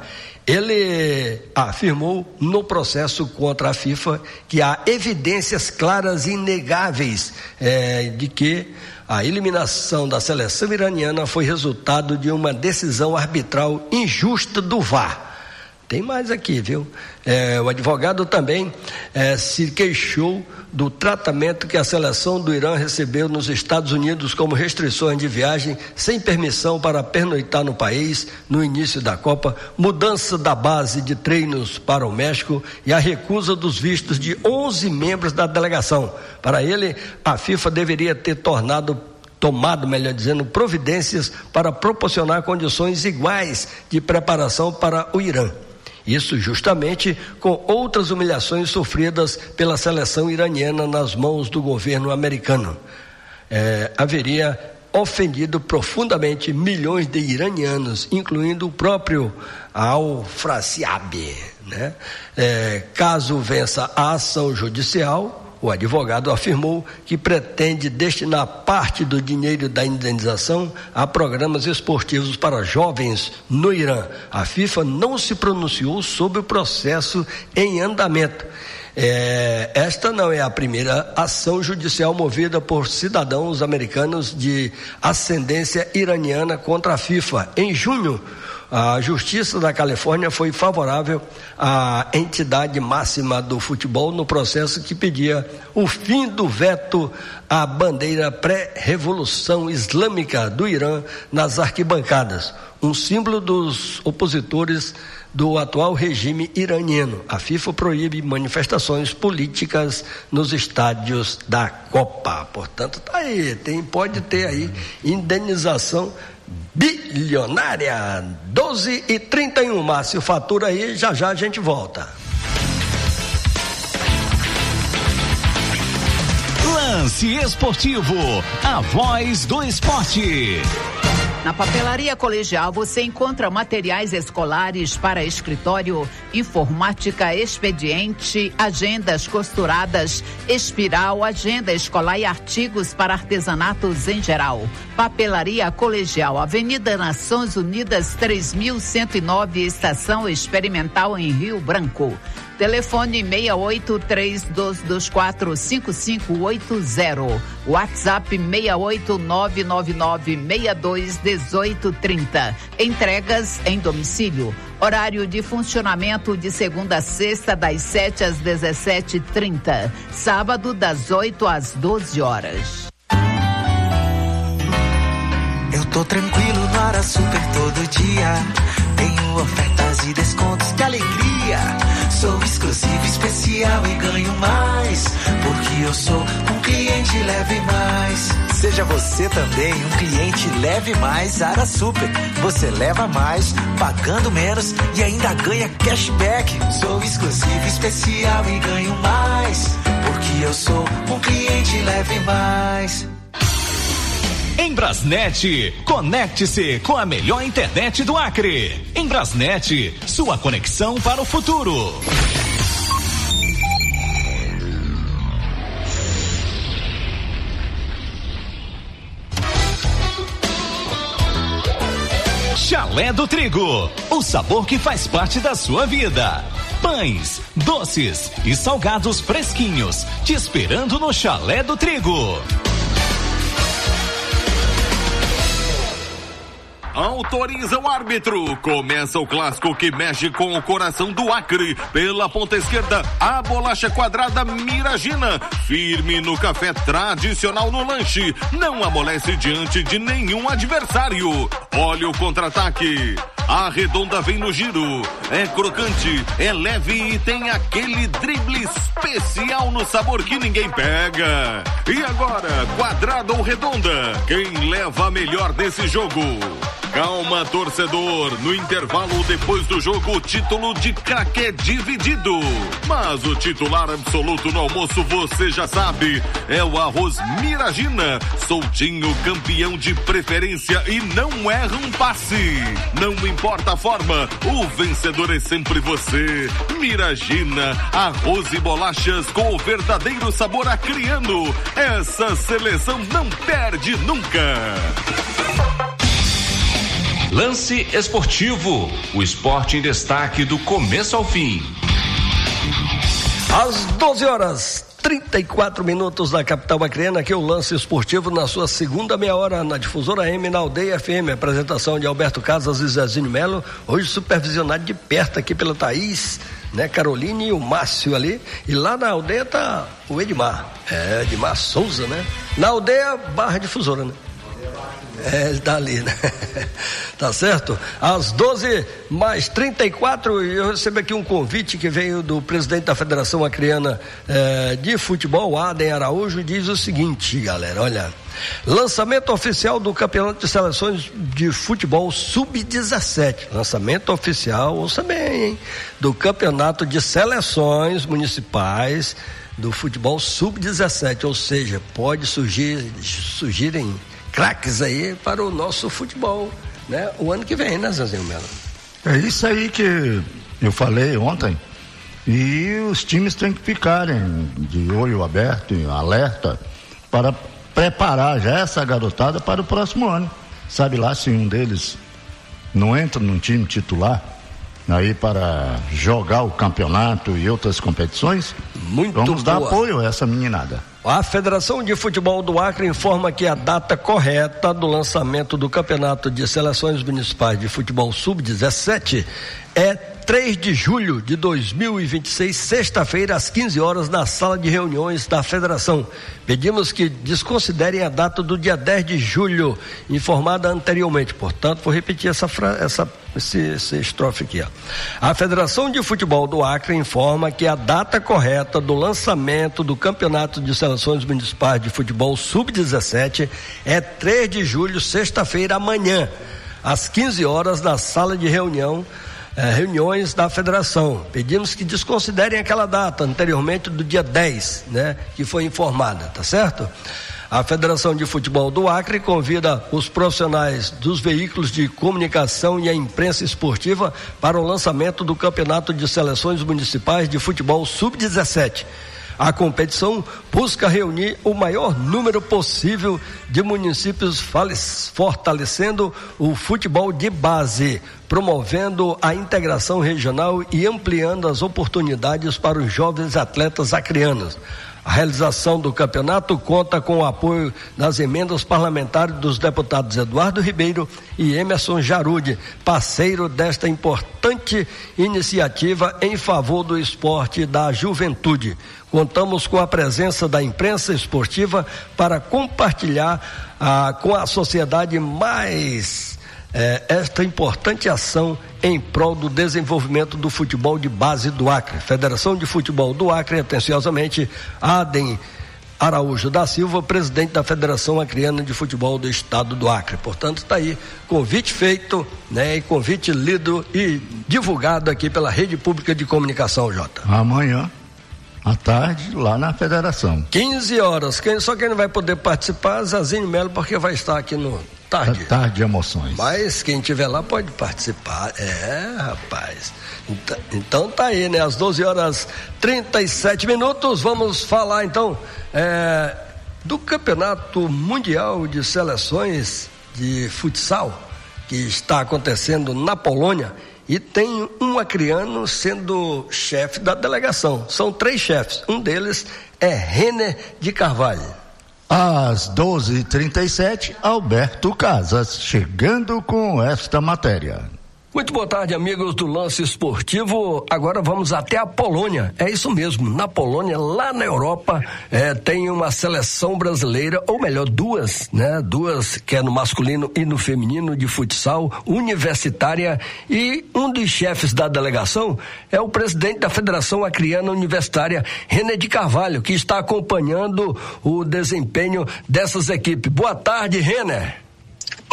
Ele afirmou no processo contra a FIFA que há evidências claras e inegáveis é, de que a eliminação da seleção iraniana foi resultado de uma decisão arbitral injusta do V A R. Tem mais aqui, viu? É, o advogado também é, se queixou do tratamento que a seleção do Irã recebeu nos Estados Unidos, como restrições de viagem sem permissão para pernoitar no país no início da Copa, mudança da base de treinos para o México e a recusa dos vistos de onze membros da delegação. Para ele, a FIFA deveria ter tornado tomado, melhor dizendo, providências para proporcionar condições iguais de preparação para o Irã. Isso justamente com outras humilhações sofridas pela seleção iraniana nas mãos do governo americano. É, haveria ofendido profundamente milhões de iranianos, incluindo o próprio Al-Frasiab, né? É, caso vença a ação judicial, o advogado afirmou que pretende destinar parte do dinheiro da indenização a programas esportivos para jovens no Irã. A FIFA não se pronunciou sobre o processo em andamento. É, esta não é a primeira ação judicial movida por cidadãos americanos de ascendência iraniana contra a FIFA. Em junho, a Justiça da Califórnia foi favorável à entidade máxima do futebol no processo que pedia o fim do veto à bandeira pré-revolução islâmica do Irã nas arquibancadas, um símbolo dos opositores do atual regime iraniano. A FIFA proíbe manifestações políticas nos estádios da Copa. Portanto, tá aí, tem, pode ter aí indenização bilionária. Doze e trinta e um, Márcio, fatura aí, já já a gente volta. Lance Esportivo, a voz do esporte. Na Papelaria Colegial você encontra materiais escolares para escritório, informática, expediente, agendas costuradas, espiral, agenda escolar e artigos para artesanatos em geral. Papelaria Colegial, Avenida Nações Unidas três mil cento e nove, Estação Experimental em Rio Branco. Telefone seis oito três dois dois quatro cinco cinco oito zero. WhatsApp seis oito nove nove nove seis dois um oito três zero. Entregas em domicílio. Horário de funcionamento de segunda a sexta, das sete às dezessete e trinta. Sábado, das oito às doze horas. Eu tô tranquilo no Ara Super todo dia. Tenho ofertas e descontos, que alegria! Sou exclusivo, especial e ganho mais. Porque eu sou um cliente Leve Mais. Seja você também um cliente Leve Mais Ara Super. Você leva mais, pagando menos e ainda ganha cashback. Sou exclusivo, especial e ganho mais. Porque eu sou um cliente Leve Mais. Em Brasnet, conecte-se com a melhor internet do Acre. Em Brasnet, sua conexão para o futuro. Chalé do Trigo, o sabor que faz parte da sua vida. Pães, doces e salgados fresquinhos, te esperando no Chalé do Trigo. Autoriza o árbitro. Começa o clássico que mexe com o coração do Acre. Pela ponta esquerda, a bolacha quadrada Miragina. Firme no café, tradicional no lanche. Não amolece diante de nenhum adversário. Olha o contra-ataque. A redonda vem no giro. É crocante, é leve e tem aquele drible especial no sabor que ninguém pega. E agora, quadrada ou redonda? Quem leva a melhor nesse jogo? Calma, torcedor. No intervalo, depois do jogo, o título de craque é dividido. Mas o titular absoluto no almoço, você já sabe, é o arroz Miragina. Soltinho, campeão de preferência e não erra um passe. Não importa a forma, o vencedor é sempre você. Miragina, arroz e bolachas com o verdadeiro sabor acriano. Essa seleção não perde nunca. Lance Esportivo, o esporte em destaque do começo ao fim. Às doze horas, trinta e quatro minutos da capital acreana, aqui o Lance Esportivo na sua segunda meia hora na Difusora M, na Aldeia F M. Apresentação de Alberto Casas e Zezinho Melo, hoje supervisionado de perto aqui pela Thaís, né, Caroline e o Márcio ali, e lá na aldeia tá o Edmar, é, Edmar Souza, né? Na aldeia Barra Difusora, né? É, ele tá ali, né? Tá certo? Às doze mais trinta e quatro, eu recebo aqui um convite que veio do presidente da Federação Acreana eh, de Futebol, Adem Araújo, e diz o seguinte, galera, olha, lançamento oficial do Campeonato de Seleções de Futebol sub dezessete, lançamento oficial, ouça bem, hein? Do Campeonato de Seleções Municipais do Futebol sub dezessete, ou seja, pode surgir, surgirem craques aí para o nosso futebol, né? O ano que vem, né, Zezinho Melo? É isso aí que eu falei ontem. E os times têm que ficarem de olho aberto, alerta, para preparar já essa garotada para o próximo ano. Sabe lá se um deles não entra num time titular aí para jogar o campeonato e outras competições? Muito Vamos boa. dar apoio a essa meninada. A Federação de Futebol do Acre informa que a data correta do lançamento do Campeonato de Seleções Municipais de Futebol sub dezessete é três de julho de dois mil e vinte e seis, sexta-feira, às quinze horas, na sala de reuniões da Federação. Pedimos que desconsiderem a data do dia dez de julho, informada anteriormente. Portanto, vou repetir essa, fra... essa esse, esse estrofe aqui, ó. A Federação de Futebol do Acre informa que a data correta do lançamento do Campeonato de Seleções Municipais de Futebol sub dezessete é três de julho, sexta-feira, amanhã, às quinze horas, na sala de reunião É, reuniões da federação. Pedimos que desconsiderem aquela data anteriormente do dia dez, né, que foi informada, tá certo? A Federação de Futebol do Acre convida os profissionais dos veículos de comunicação e a imprensa esportiva para o lançamento do Campeonato de Seleções Municipais de Futebol sub dezessete. A competição busca reunir o maior número possível de municípios, fortalecendo o futebol de base, promovendo a integração regional e ampliando as oportunidades para os jovens atletas acreanos. A realização do campeonato conta com o apoio das emendas parlamentares dos deputados Eduardo Ribeiro e Emerson Jarude, parceiro desta importante iniciativa em favor do esporte e da juventude. Contamos com a presença da imprensa esportiva para compartilhar ah, com a sociedade mais eh, esta importante ação em prol do desenvolvimento do futebol de base do Acre. Federação de Futebol do Acre, atenciosamente, Adem Araújo da Silva, presidente da Federação Acreana de Futebol do Estado do Acre. Portanto, está aí, convite feito, né, e convite lido e divulgado aqui pela Rede Pública de Comunicação, Jota. Amanhã, à tarde, lá na Federação. quinze horas. Quem, só quem não vai poder participar é Zezinho Melo, porque vai estar aqui no tarde. É tarde de emoções. Mas quem estiver lá pode participar. É, rapaz. Então, então tá aí, né? Às doze horas trinta e sete minutos. Vamos falar então é, do Campeonato Mundial de Seleções de Futsal, que está acontecendo na Polônia. E tem um acreano sendo chefe da delegação. São três chefes. Um deles é Renner de Carvalho. Às doze e trinta e sete, Alberto Casas, chegando com esta matéria. Muito boa tarde, amigos do Lance Esportivo. Agora vamos até a Polônia. É isso mesmo, na Polônia, lá na Europa, é, tem uma seleção brasileira, ou melhor, duas, né? Duas, que é no masculino e no feminino, de futsal, universitária, e um dos chefes da delegação é o presidente da Federação Acreana Universitária, Renner de Carvalho, que está acompanhando o desempenho dessas equipes. Boa tarde, Renner.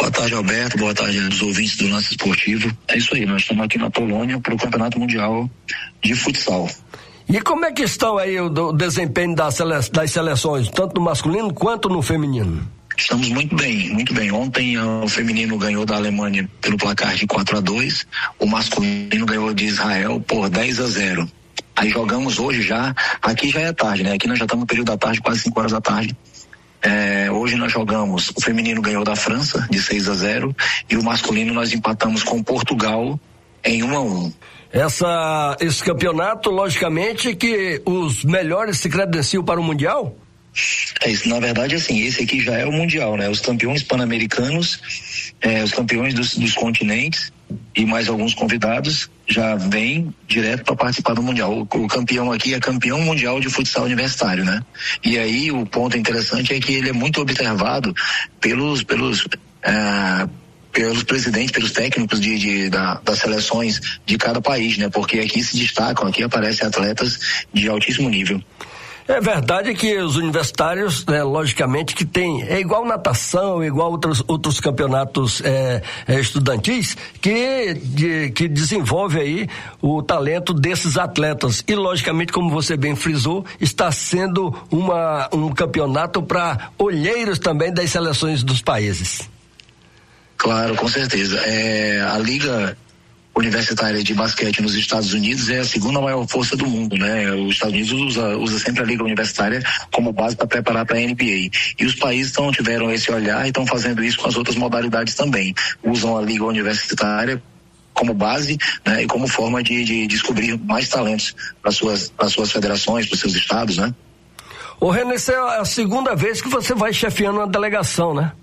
Boa tarde, Alberto. Boa tarde aos ouvintes do Lance Esportivo. É isso aí, nós estamos aqui na Polônia para o Campeonato Mundial de Futsal. E como é que estão aí o, o desempenho das, sele, das seleções, tanto no masculino quanto no feminino? Estamos muito bem, muito bem. Ontem o feminino ganhou da Alemanha pelo placar de quatro a dois, o masculino ganhou de Israel por dez a zero. Aí jogamos hoje já, aqui já é tarde, né? Aqui nós já estamos no período da tarde, quase cinco horas da tarde. É, hoje nós jogamos, o feminino ganhou da França de seis a zero e o masculino nós empatamos com Portugal em um a um. Essa, esse campeonato, logicamente, que os melhores se credenciam para o Mundial? É isso, na verdade, assim, esse aqui já é o Mundial, né? Os campeões pan-americanos, é, os campeões dos, dos continentes e mais alguns convidados já vêm direto para participar do Mundial. O, o campeão aqui é campeão mundial de futsal universitário, né? E aí o ponto interessante é que ele é muito observado pelos, pelos, é, pelos presidentes, pelos técnicos de, de, da, das seleções de cada país, né? Porque aqui se destacam, aqui aparecem atletas de altíssimo nível. É verdade que os universitários, né, logicamente que tem, é igual natação, igual outros, outros campeonatos é, é, estudantis, que, de, que desenvolve aí o talento desses atletas. E logicamente, como você bem frisou, está sendo uma, um campeonato para olheiros também das seleções dos países. Claro, com certeza. É, a Liga Universitária de Basquete nos Estados Unidos é a segunda maior força do mundo, né? Os Estados Unidos usa, usa sempre a Liga Universitária como base para preparar para a N B A. E os países não tiveram esse olhar e estão fazendo isso com as outras modalidades também. Usam a Liga Universitária como base, né? E como forma de, de descobrir mais talentos para suas, para suas federações, para seus estados, né? Ô René, essa é a segunda vez que você vai chefiando uma delegação, né?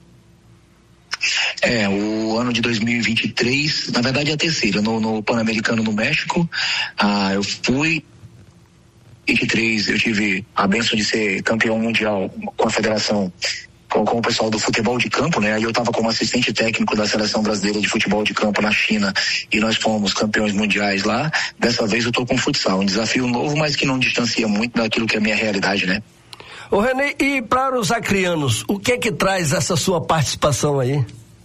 É, o ano de dois mil e vinte e três, na verdade é a terceira, no, no Pan-Americano no México, ah, eu fui, em vinte e três eu tive a bênção de ser campeão mundial com a federação, com, com o pessoal do futebol de campo, né? Aí eu estava como assistente técnico da seleção brasileira de futebol de campo na China e nós fomos campeões mundiais lá. Dessa vez eu tô com futsal, um desafio novo, mas que não distancia muito daquilo que é a minha realidade, né? Ô René, e para os acrianos, o que é que traz essa sua participação aí?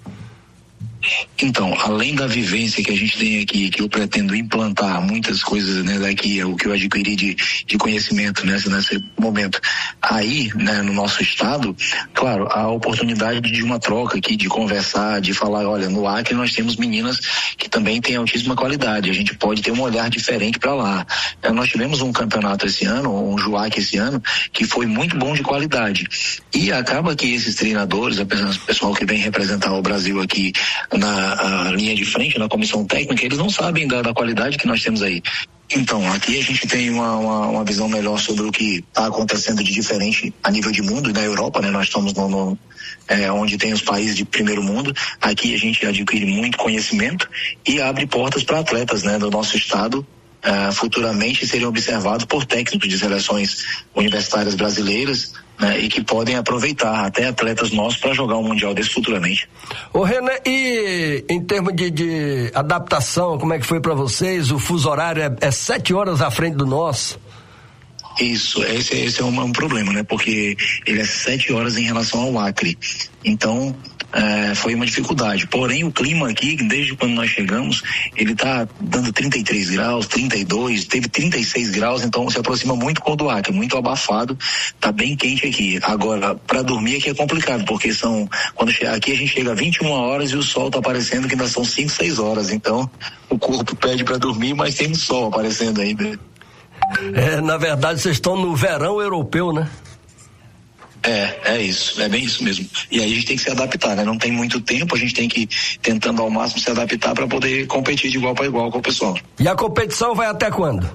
Então, além da vivência que a gente tem aqui, que eu pretendo implantar muitas coisas, né, daqui, é o que eu adquiri de, de conhecimento nesse, nesse momento, aí, né, no nosso estado, claro, a oportunidade de uma troca aqui, de conversar, de falar, olha, no Acre nós temos meninas que também têm altíssima qualidade, a gente pode ter um olhar diferente para lá. É, nós tivemos um campeonato esse ano, um Juac esse ano, que foi muito bom de qualidade. E acaba que esses treinadores, o pessoal que vem representar o Brasil aqui na linha de frente, na comissão técnica, eles não sabem da, da qualidade que nós temos aí. Então, aqui a gente tem uma, uma, uma visão melhor sobre o que está acontecendo de diferente a nível de mundo e na Europa, né? Nós estamos no, no, é, onde tem os países de primeiro mundo. Aqui a gente adquire muito conhecimento e abre portas para atletas, né, do nosso estado, uh, futuramente serem observados por técnicos de seleções universitárias brasileiras, né, e que podem aproveitar até atletas nossos para jogar um mundial desse futuramente. Ô René, e em termos de, de adaptação, como é que foi para vocês? O fuso horário é, é sete horas à frente do nosso? Isso, esse, esse é um, um problema, né? Porque ele é sete horas em relação ao Acre. Então, é, foi uma dificuldade. Porém, o clima aqui, desde quando nós chegamos, ele tá dando trinta e três graus, trinta e dois, teve trinta e seis graus, então se aproxima muito com o do Acre, muito abafado, tá bem quente aqui. Agora, para dormir aqui é complicado, porque são, quando chega, aqui a gente chega a vinte e uma horas e o sol tá aparecendo que ainda são cinco, seis horas, então o corpo pede para dormir, mas tem sol aparecendo ainda. É, na verdade, vocês estão no verão europeu, né? É, é isso, é bem isso mesmo. E aí a gente tem que se adaptar, né? Não tem muito tempo, a gente tem que ir tentando ao máximo se adaptar para poder competir de igual para igual com o pessoal. E a competição vai até quando?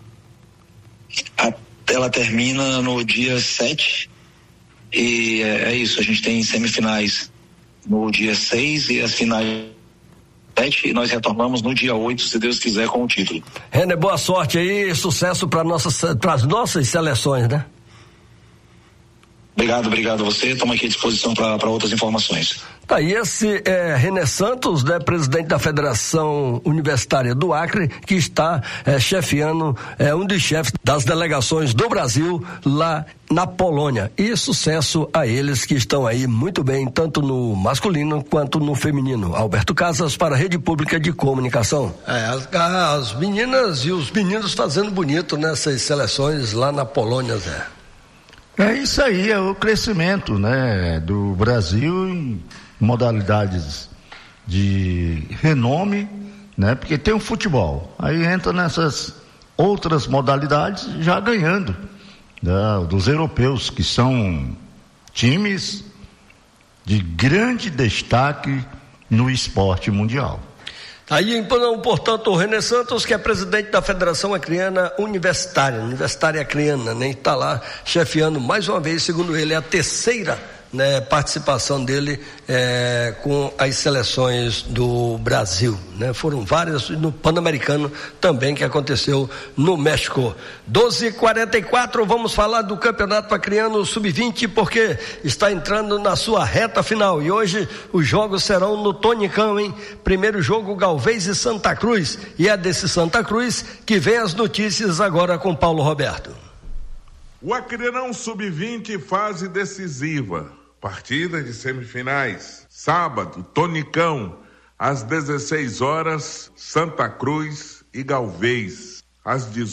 A, ela termina no dia sete e é, é isso, a gente tem semifinais no dia seis e as finais sete, e nós retornamos no dia oito, se Deus quiser, com o título. René, boa sorte aí, sucesso para nossas, para as nossas seleções, né? Obrigado, obrigado a você. Estamos aqui à disposição para outras informações. Tá, e esse é René Santos, né, presidente da Federação Universitária do Acre, que está é, chefiando, é um dos chefes das delegações do Brasil lá na Polônia. E sucesso a eles que estão aí muito bem, tanto no masculino quanto no feminino. Alberto Casas para a Rede Pública de Comunicação. É, as, as meninas e os meninos fazendo bonito nessas seleções lá na Polônia, Zé. É isso aí, é o crescimento, né, do Brasil em modalidades de renome, né, porque tem o futebol, aí entra nessas outras modalidades já ganhando, né, dos europeus, que são times de grande destaque no esporte mundial. Aí, então, portanto, o René Santos, que é presidente da Federação Acreana Universitária, Universitária Acreana, né? Está lá chefiando mais uma vez, segundo ele, é a terceira, né, participação dele é, com as seleções do Brasil, né? Foram várias no Pan-Americano também, que aconteceu no México. doze e quarenta e quatro, vamos falar do Campeonato Acreano sub vinte, porque está entrando na sua reta final e hoje os jogos serão no Tonicão, hein? Primeiro jogo, Galvez e Santa Cruz, e é desse Santa Cruz que vem as notícias agora com Paulo Roberto. O Acreanão sub vinte, fase decisiva. Partida de semifinais. Sábado, Tonicão, às dezesseis horas, Santa Cruz e Galvez. Às dezoito